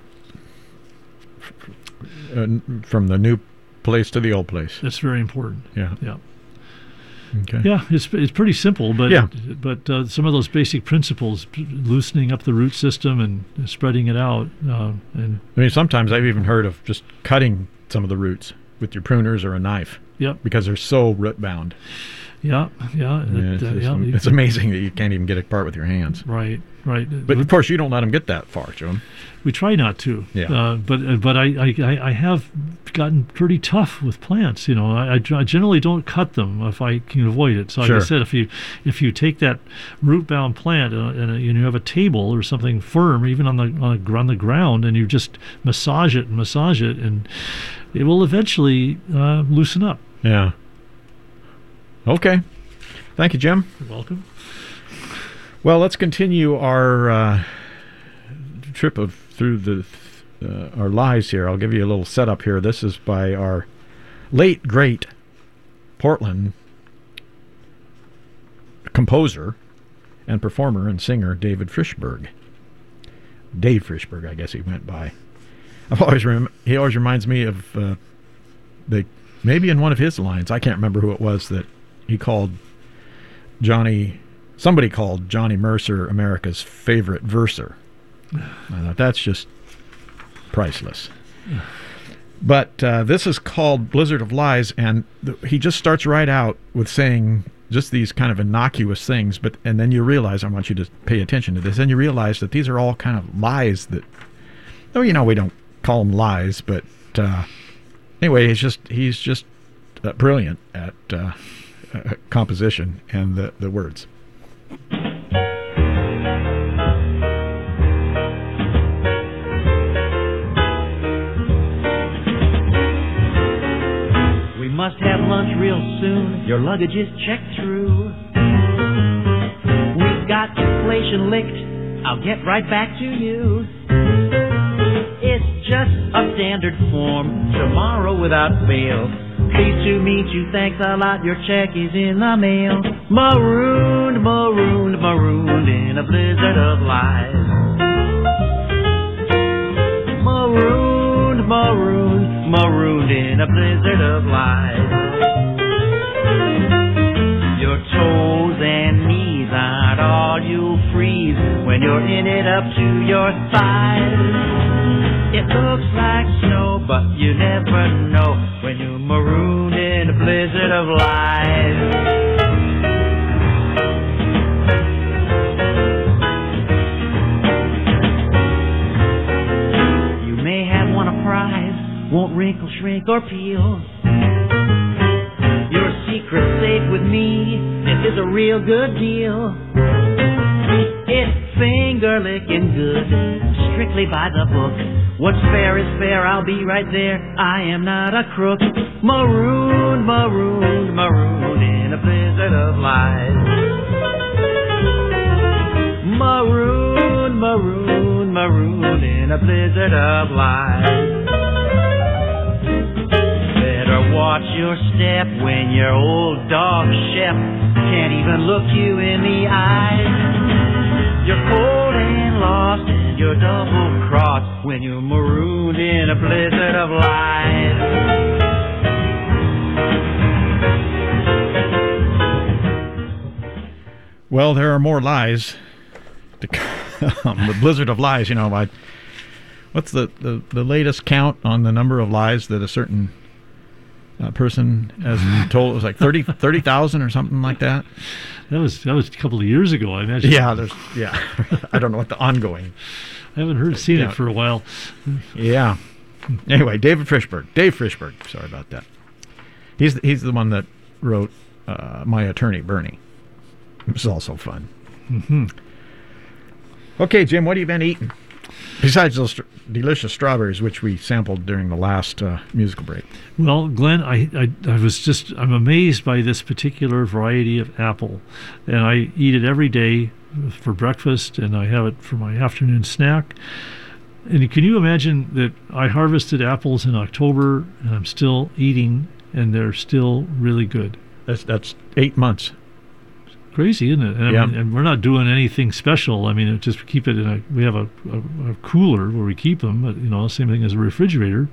uh, from the new place to the old place. That's very important. Yeah. Yeah. Okay. Yeah, it's it's pretty simple, but Yeah. but uh, some of those basic principles, p- loosening up the root system and spreading it out, uh, and I mean, sometimes I've even heard of just cutting some of the roots with your pruners or a knife yep, because they're so root bound. yeah, yeah, Yeah, it, it's, uh, it's- yeah, you- it's amazing that you can't even get it apart with your hands. right, right. But of course, you don't let them get that far, Jim. We try not to. Yeah. Uh, but uh, but I, I, I have gotten pretty tough with plants. You know, I, I generally don't cut them if I can avoid it. So like Sure. I said, if you if you take that root bound plant uh, and, uh, and you have a table or something firm, even on the on the, gr- on the ground, and you just massage it and massage it, and it will eventually uh, loosen up. Yeah. Okay. Thank you, Jim. You're welcome. Well, let's continue our uh, trip of through the uh, our lives here. I'll give you a little setup here. This is by our late great Portland composer and performer and singer David Frishberg. Dave Frishberg, I guess he went by. I've always rem- he always reminds me of uh, the maybe in one of his lines. I can't remember who it was that he called Johnny. Somebody called Johnny Mercer America's favorite verser. I thought that's just priceless. But uh, this is called Blizzard of Lies, and th- he just starts right out with saying just these kind of innocuous things, but and then you realize, I want you to pay attention to this, and you realize that these are all kind of lies that, oh, you know, we don't call them lies, but uh, anyway, he's just he's just uh, brilliant at uh, uh, composition and the, the words. We must have lunch real soon. Your luggage is checked through. We've got inflation licked. I'll get right back to you. It's just a standard form. Tomorrow without fail. Pleased to meet you. Thanks a lot. Your check is in the mail. Marooned, marooned, marooned in a blizzard of lies. Marooned, marooned, marooned in a blizzard of lies. Your toes and knees aren't all you'll freeze when you're in it up to your thighs. It looks like snow, but you never know when you're marooned in a blizzard of lies. Won't wrinkle, shrink, or peel. Your secret's safe with me. This is a real good deal. It's finger licking good, strictly by the book. What's fair is fair, I'll be right there. I am not a crook. Marooned, marooned, marooned in a blizzard of lies. Marooned, marooned, marooned in a blizzard of lies. Watch your step when your old dog Shep can't even look you in the eyes. You're cold and lost and you're double crossed when you're marooned in a blizzard of lies. Well, there are more lies to come. The blizzard of lies, you know. I, what's the, the, the latest count on the number of lies that a certain Uh, person has told? It was like thirty thirty thousand or something like that. That was that was a couple of years ago, I imagine. Yeah, there's yeah. I don't know what the ongoing. I haven't heard seen Yeah. it for a while. Yeah. Anyway, David Frishberg. Dave Frishberg. Sorry about that. He's he's the one that wrote uh, My Attorney Bernie. It was also fun. Mm-hmm. Okay, Jim, what have you been eating? Besides those st- delicious strawberries, which we sampled during the last uh, musical break. Well, Glenn, I, I I was just I'm amazed by this particular variety of apple, and I eat it every day for breakfast, and I have it for my afternoon snack. And can you imagine that I harvested apples in October, and I'm still eating, and they're still really good. That's that's eight months. crazy, isn't it? And, Yeah. I mean, and we're not doing anything special. I mean, it just keep it in a. We have a, a, a cooler where we keep them. But, you know, same thing as a refrigerator.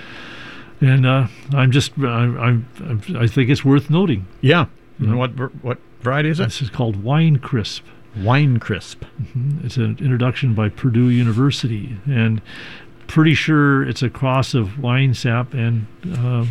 And uh, I'm just, I, I'm, I'm, I think it's worth noting. Yeah. Yeah. And what what variety is it? This is called Wine Crisp. Wine Crisp. Mhm. It's an introduction by Purdue University, and pretty sure it's a cross of wine sap and uh,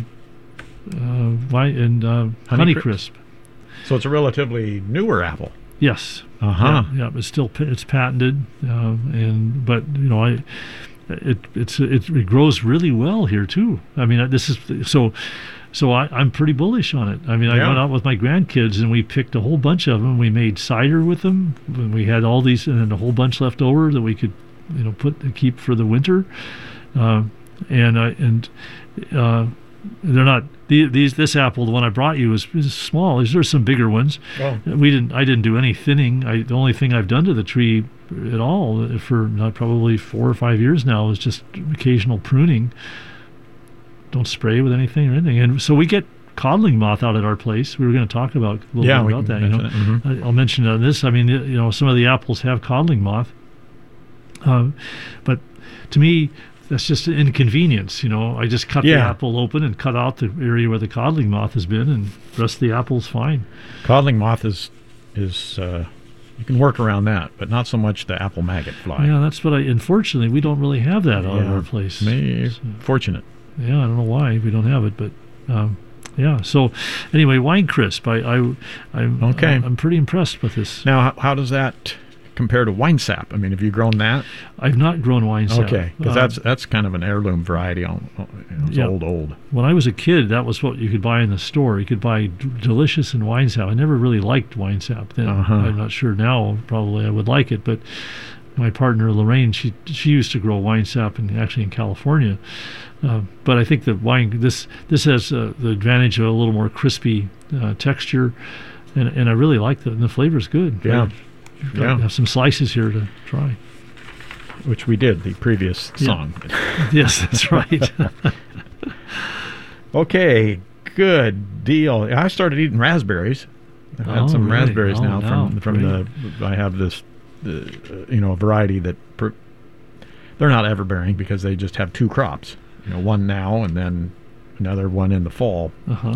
uh, wine and uh, honey crisp. So it's a relatively newer apple. Yes. Uh huh. Yeah, yeah, but still pa- it's patented, uh, and but you know I. It it's it, it grows really well here too. I mean, this is so. So I, I'm pretty bullish on it. I mean, I Yeah. went out with my grandkids and we picked a whole bunch of them. We made cider with them. And we had all these, and then a whole bunch left over that we could, you know, put and keep for the winter. Uh, and I and uh, they're not the, these. This apple, the one I brought you, is, is small. There's some bigger ones. Oh. We didn't. I didn't do any thinning. I, the only thing I've done to the tree at all for not probably four or five years now is just occasional pruning. Don't spray with anything or anything. And so we get codling moth out at our place. We were going to talk about a little Yeah, bit we about can that. You know, mention it. Mhm. I, I'll mention uh, this. I mean, you know, some of the apples have codling moth, um, but to me, that's just an inconvenience. You know, I just cut the Yeah. apple open and cut out the area where the codling moth has been, and the rest of the apple's fine. Codling moth is is uh, you can work around that, but not so much the apple maggot fly. Yeah, that's what I. Unfortunately, we don't really have that out at Yeah. our place. May- So- fortunate. Yeah, I don't know why we don't have it, but um, yeah. So anyway, Wine Crisp. I, I, I'm Okay. I'm pretty impressed with this. Now, how, how does that compare to wine sap? I mean, have you grown that? I've not grown wine sap. Okay, because Uh, that's that's kind of an heirloom variety. On, on- you know, it's Yeah. old, old. when I was a kid, that was what you could buy in the store. You could buy d- delicious and wine sap. I never really liked wine sap then. Uh-huh. I'm not sure now. Probably I would like it, but my partner Lorraine, she she used to grow wine sap in actually in California. Uh, but I think the wine this this has uh, the advantage of a little more crispy uh, texture, and and I really like the and the flavor's good. Yeah. I, Yeah. I have some slices here to try. Which we did the previous Yeah. song. Yes, that's right. Okay, good deal. I started eating raspberries. I've had Oh, some really? raspberries Oh, now from wow. from the. I have this, the, uh, you know, a variety that per, they're not ever bearing because they just have two crops. You know, one now and then another one in the fall, Uh huh.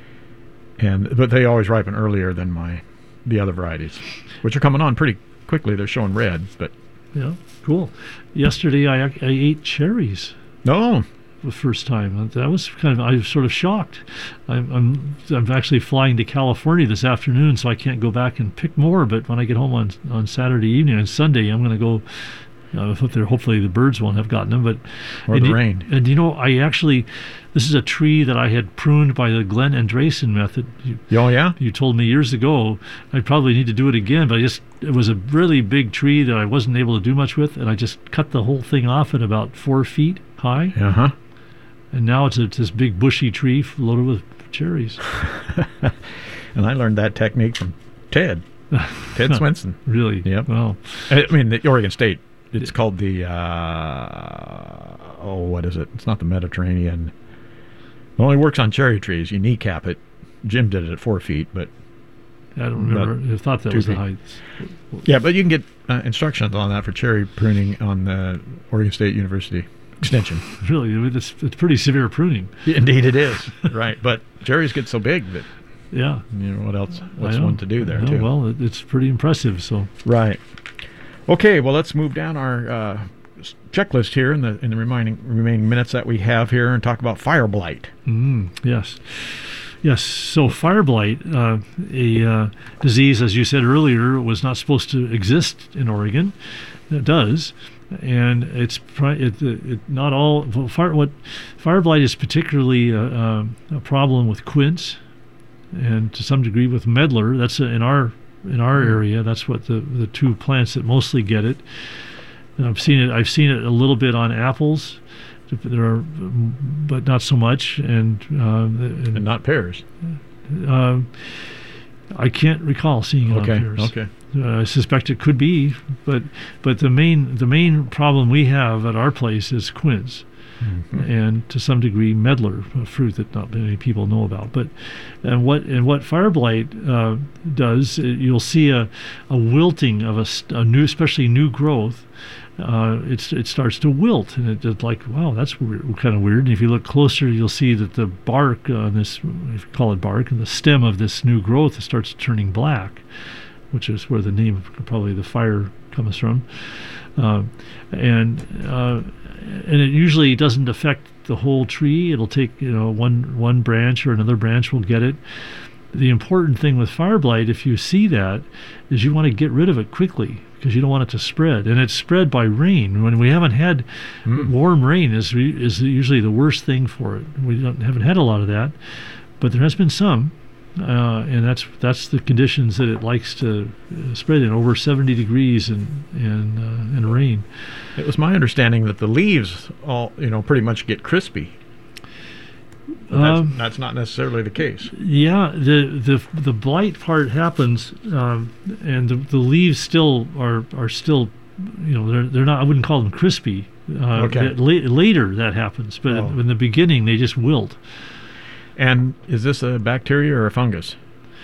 and but they always ripen earlier than my the other varieties, which are coming on pretty quickly. They're showing red, but Yeah, cool. Yesterday I, I ate cherries no, for the first time. That was kind of, I was sort of shocked. I'm, I'm, I'm actually flying to California this afternoon, so I can't go back and pick more. But when I get home on on Saturday evening and Sunday, I'm going to go. Uh, up there, hopefully the birds won't have gotten them, but Or and the you- rain. And you know, I actually, this is a tree that I had pruned by the Glenn Andresen method. You, oh yeah, you told me years ago I probably need to do it again, but I just it was a really big tree that I wasn't able to do much with, and I just cut the whole thing off at about four feet high, uh huh. and now it's, a, it's this big bushy tree loaded with cherries. And I learned that technique from Ted, Ted Swinson. Really? Yep. Wow. I mean, the Oregon State. It's called the, uh, oh, what is it? It's not the Mediterranean. It only works on cherry trees. You kneecap it. Jim did it at four feet, but I don't remember. I thought that two was the feet. height. yeah, but you can get uh, instructions on that for cherry pruning on the Oregon State University Extension. Really, I mean, it's, it's pretty severe pruning. Indeed, it is. Right, but cherries get so big that Yeah. you know what else? What's I know. one to do there I know. too? Well, it, it's pretty impressive. So Right. Okay, well, let's move down our uh, s- checklist here in the in the remaining remaining minutes that we have here and talk about fire blight. Mm, yes. Yes. So fire blight, uh, a uh, disease, as you said earlier, was not supposed to exist in Oregon. It does. And it's pri- it, it, it not all well, fire. What fire blight is particularly a, a, a problem with quince, and to some degree with medlar. That's uh, in our in our area. That's what the the two plants that mostly get it. And I've seen it. I've seen it a little bit on apples. There are, but not so much. And uh, And not pears. uh, I can't recall seeing it Okay. on pears. Okay. Uh, I suspect it could be, but but the main the main problem we have at our place is quince, Mm-hmm. and to some degree medlar, a fruit that not many people know about. But and what and what fire blight uh, does, you'll see a, a wilting of a, a new, especially new growth. Uh, it's it starts to wilt, and it, it's like, wow, that's weird, kind of weird. And if you look closer, you'll see that the bark on this, if you call it bark, and the stem of this new growth starts turning black, which is where the name, probably the fire, comes from. Uh, and uh, and it usually doesn't affect the whole tree. It'll take, you know, one one branch or another branch will get it. The important thing with fire blight, if you see that, is you want to get rid of it quickly, because you don't want it to spread. And it's spread by rain. When we haven't had mm. warm rain is re- is usually the worst thing for it. We don't, haven't had a lot of that, but there has been some. Uh, and that's that's the conditions that it likes to uh, spread in, over seventy degrees and and uh, and rain. It was my understanding that the leaves all, you know, pretty much get crispy. But that's, um, that's not necessarily the case. Yeah, the the the blight part happens, um, and the, the leaves still are are still, you know, they're they're not. I wouldn't call them crispy. Uh, okay. That, la- later that happens, but oh. in the beginning they just wilt. And is this a bacteria or a fungus?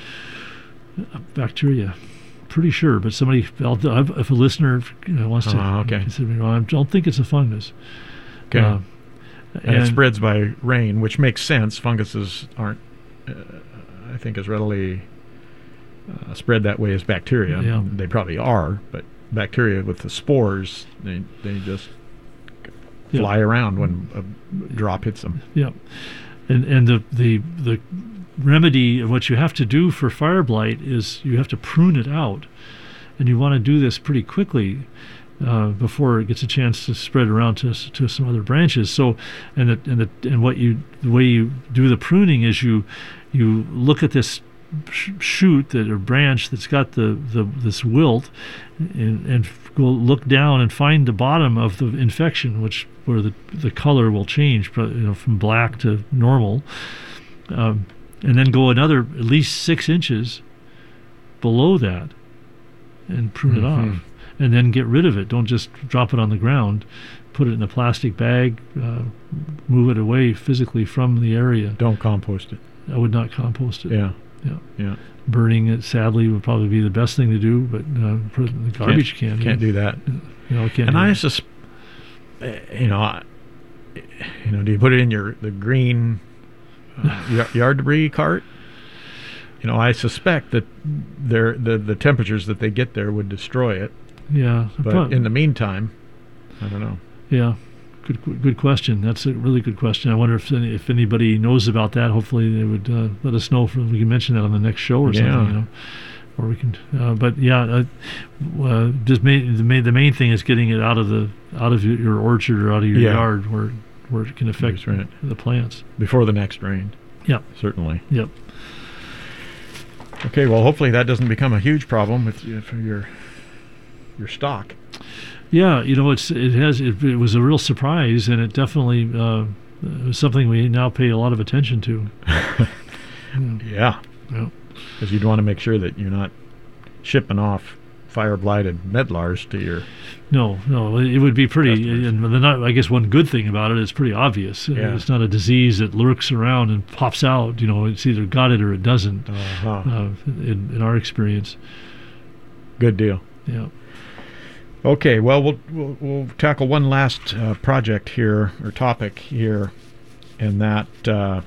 A bacteria, pretty sure. But somebody, I'll, if a listener you know, wants to uh, okay. consider me wrong, I don't think it's a fungus. Okay. Uh, and, and it spreads by rain, which makes sense. Funguses aren't, uh, I think, as readily uh, spread that way as bacteria. Yeah. They probably are, but bacteria with the spores, they they just fly yeah. around when a drop hits them. Yeah. And and the, the the remedy, what you have to do for fire blight is you have to prune it out, and you want to do this pretty quickly uh, before it gets a chance to spread around to to some other branches. So, and the, and the and what you the way you do the pruning is you you look at this sh- shoot that or branch that's got the, the this wilt, and and go look down and find the bottom of the infection, which where the the color will change, you know, from black to normal, um, and then go another at least six inches below that, and prune mm-hmm. it off, and then get rid of it. Don't just drop it on the ground. Put it in a plastic bag. Uh, move it away physically from the area. Don't compost it. I would not compost it. Yeah, yeah, yeah. Burning it, sadly, would probably be the best thing to do, but uh, put it in the garbage can't, can. Can't do that. You know, can't. And do I that. suspect, you know, I, you know, do you put it in your the green uh, yard debris cart? You know, I suspect that their the the temperatures that they get there would destroy it. Yeah, but but, in the meantime, I don't know. Yeah. Good, good question. That's a really good question. I wonder if any, if anybody knows about that. Hopefully, they would uh, let us know. If we can mention that on the next show or yeah. something, you know, or we can. Uh, but yeah, uh, uh, just main, the main the main thing is getting it out of the out of your orchard or out of your yeah. yard where where it can affect right. the plants before the next rain. Yeah, certainly. Yep. Okay. Well, hopefully that doesn't become a huge problem with for your your stock. Yeah, you know, it's it has it, it was a real surprise, and it definitely uh, was something we now pay a lot of attention to. yeah, yeah, because you'd want to make sure that you're not shipping off fire blighted medlars to your. No, no, it would be pretty. And the not, I guess one good thing about it is pretty obvious. Yeah. It's not a disease that lurks around and pops out. You know, it's either got it or it doesn't. Uh-huh. Uh, in, in our experience. Good deal. Yeah. Okay, well, we'll we'll, we'll tackle one last uh, project here, or topic here, and that, uh,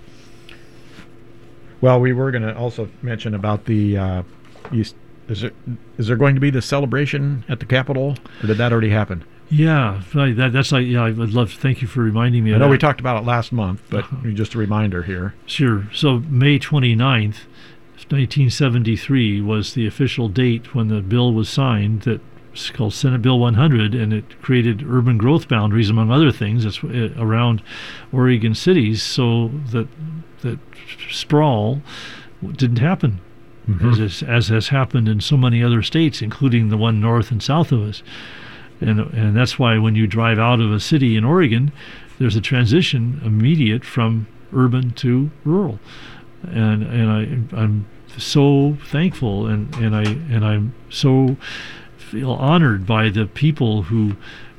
well, we were going to also mention about the, uh, East, is, there, is there going to be the celebration at the Capitol, or did that already happen? Yeah, right, that, that's like, yeah, I'd love to thank you for reminding me I of know that. we talked about it last month, but uh-huh. just a reminder here. Sure, so May twenty-ninth, nineteen seventy-three was the official date when the bill was signed that it's called Senate Bill one hundred, and it created urban growth boundaries, among other things, that's around Oregon cities, so that that sprawl didn't happen, mm-hmm. as, is, as has happened in so many other states, including the one north and south of us. And and that's why when you drive out of a city in Oregon, there's a transition immediate from urban to rural. And and I I'm so thankful, and, and I and I'm so feel honored by the people who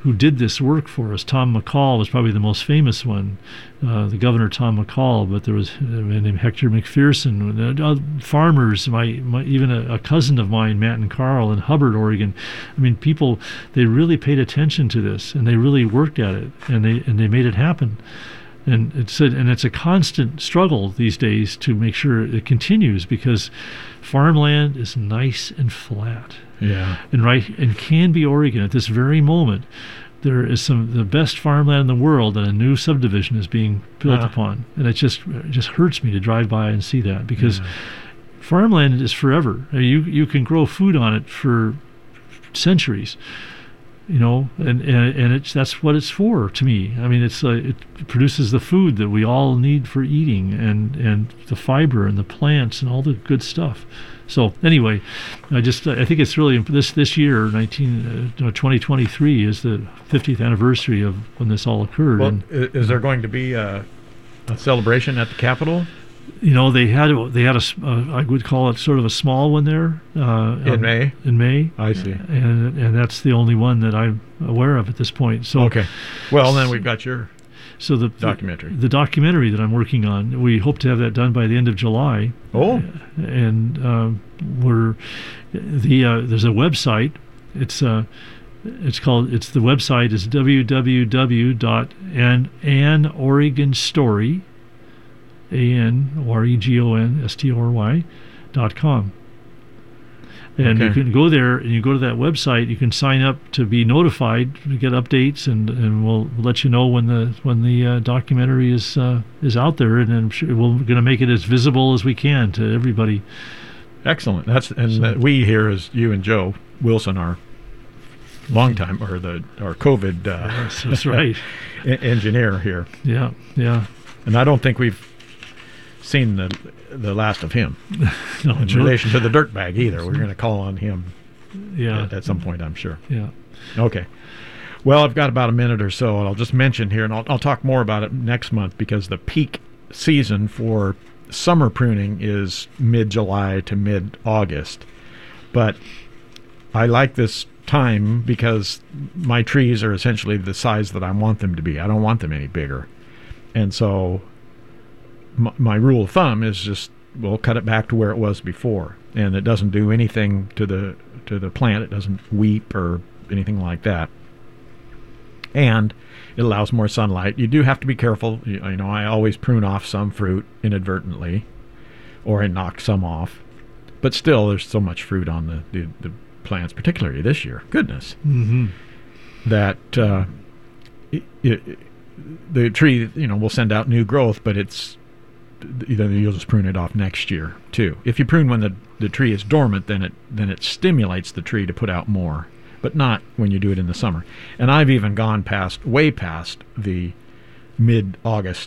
who did this work for us. Tom McCall was probably the most famous one, uh, the Governor Tom McCall, but there was a man named Hector McPherson, uh, farmers, my, my even a, a cousin of mine, Matt and Carl in Hubbard, Oregon. I mean, people, they really paid attention to this, and they really worked at it, and they and they made it happen. And it's a, and it's a constant struggle these days to make sure it continues, because farmland is nice and flat. Yeah. And right in Canby, Oregon, at this very moment, there is some of the best farmland in the world, and a new subdivision is being built uh. upon. And it just it just hurts me to drive by and see that, because yeah. farmland is forever. You you can grow food on it for centuries. You know, and and, and it's that's what it's for to me. I mean, it's uh, it produces the food that we all need for eating, and, and the fiber and the plants and all the good stuff. So anyway, I just I think it's really this this year, nineteen uh, twenty twenty-three is the fiftieth anniversary of when this all occurred. Well, and, is there going to be a, a celebration at the Capitol? You know, they had they had a uh, I would call it sort of a small one there uh, in May. In May, I see, and and that's the only one that I'm aware of at this point. So okay, well then we've got your so the documentary. The, the documentary that I'm working on, we hope to have that done by the end of July. Oh, and uh, we're the uh, there's a website. It's uh it's called it's the website is w w w dot an oregon story. A N O R E G O N S T O R Y dot com. And okay. you can go there and you go to that website, you can sign up to be notified, to get updates, and, and we'll let you know when the when the uh, documentary is uh, is out there, and I'm sure we're going to make it as visible as we can to everybody. Excellent. That's and so, uh, we here is you and Joe Wilson, our long time or the our COVID uh, yes, that's right engineer here. Yeah, yeah. And I don't think we've seen the the last of him no, in Joe, relation to the dirtbag either. We're going to call on him yeah. at, at some point, I'm sure. Yeah. Okay. Well, I've got about a minute or so, and I'll just mention here, and I'll, I'll talk more about it next month, because the peak season for summer pruning is mid-July to mid-August. But I like this time because my trees are essentially the size that I want them to be. I don't want them any bigger. And so my, my rule of thumb is just, we'll cut it back to where it was before, and it doesn't do anything to the to the plant. It doesn't weep or anything like that, and it allows more sunlight. You do have to be careful. You, you know, I always prune off some fruit inadvertently, or I knock some off, but still, there's so much fruit on the the, the plants, particularly this year. Goodness, mm-hmm. that uh, it, it, the tree, you know, will send out new growth, but it's either you'll just prune it off next year too. If you prune when the, the tree is dormant, then it then it stimulates the tree to put out more, but not when you do it in the summer. And I've even gone past, way past the mid-August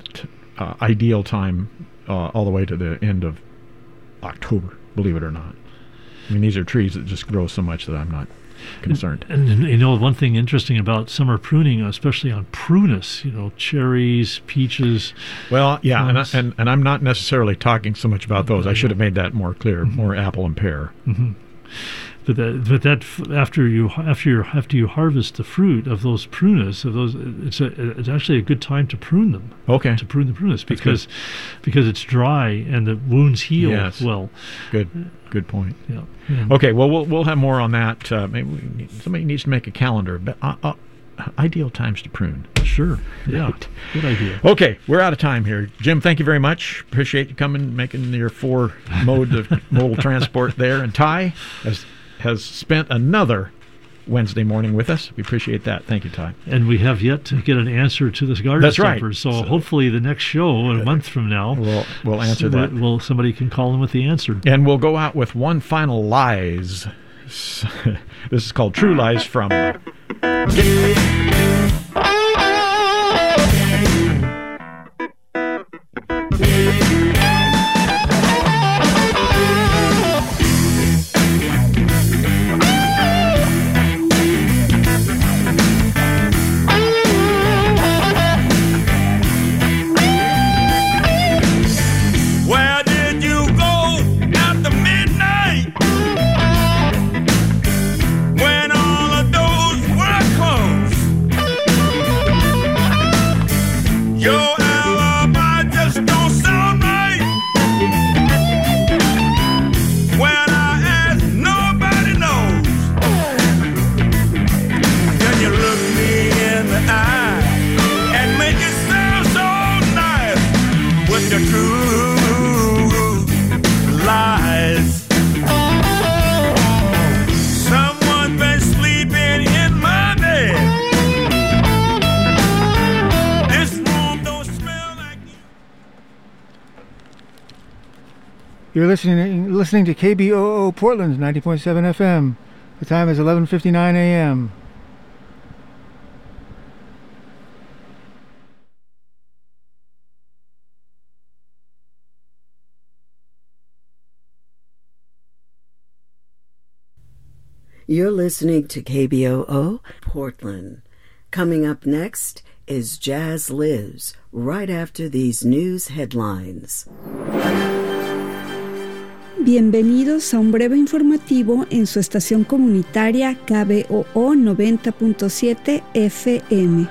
uh, ideal time, uh, all the way to the end of October, believe it or not. I mean, these are trees that just grow so much that I'm not concerned. And, and you know, one thing interesting about summer pruning, especially on prunus, you know, cherries, peaches. Well, yeah, and, I, and and I'm not necessarily talking so much about those. I should have made that more clear. Mm-hmm. More apple and pear. Mm-hmm. But that, but that after you after you after you harvest the fruit of those prunus of those, it's a it's actually a good time to prune them. Okay. To prune the prunus because because it's dry and the wounds heal yes. well. Good. Good point. Yeah. yeah. Okay. Well, we'll we'll have more on that. Uh, maybe we need, somebody needs to make a calendar. But uh, uh, ideal times to prune. Sure. Yeah. Right. Good idea. Okay, we're out of time here. Jim, thank you very much. Appreciate you coming, making your four mode of modal transport there. And Ty has has spent another Wednesday morning with us. We appreciate that. Thank you, Ty. And we have yet to get an answer to this garden That's stuffer. right. So, so hopefully the next show, a month from now, we'll, we'll answer that. Well, somebody can call in with the answer. And we'll go out with one final lies. This is called True Lies from... When all of those were closed. You're listening listening to K B O O Portland, ninety point seven F M. The time is eleven fifty-nine a.m. You're listening to K B O O Portland. Coming up next is Jazz Lives, right after these news headlines. Bienvenidos a un breve informativo en su estación comunitaria K B O O noventa punto siete F M.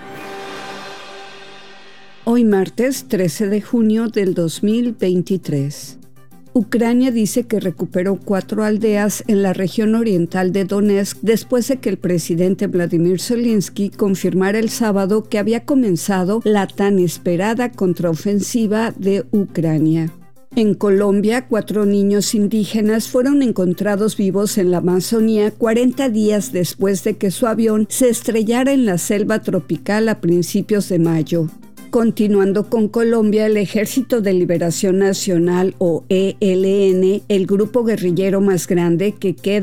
Hoy martes trece de junio del dos mil veintitrés. Ucrania dice que recuperó cuatro aldeas en la región oriental de Donetsk después de que el presidente Vladimir Zelensky confirmara el sábado que había comenzado la tan esperada contraofensiva de Ucrania. En Colombia, cuatro niños indígenas fueron encontrados vivos en la Amazonía cuarenta días después de que su avión se estrellara en la selva tropical a principios de mayo. Continuando con Colombia, el Ejército de Liberación Nacional, o E L N, el grupo guerrillero más grande que queda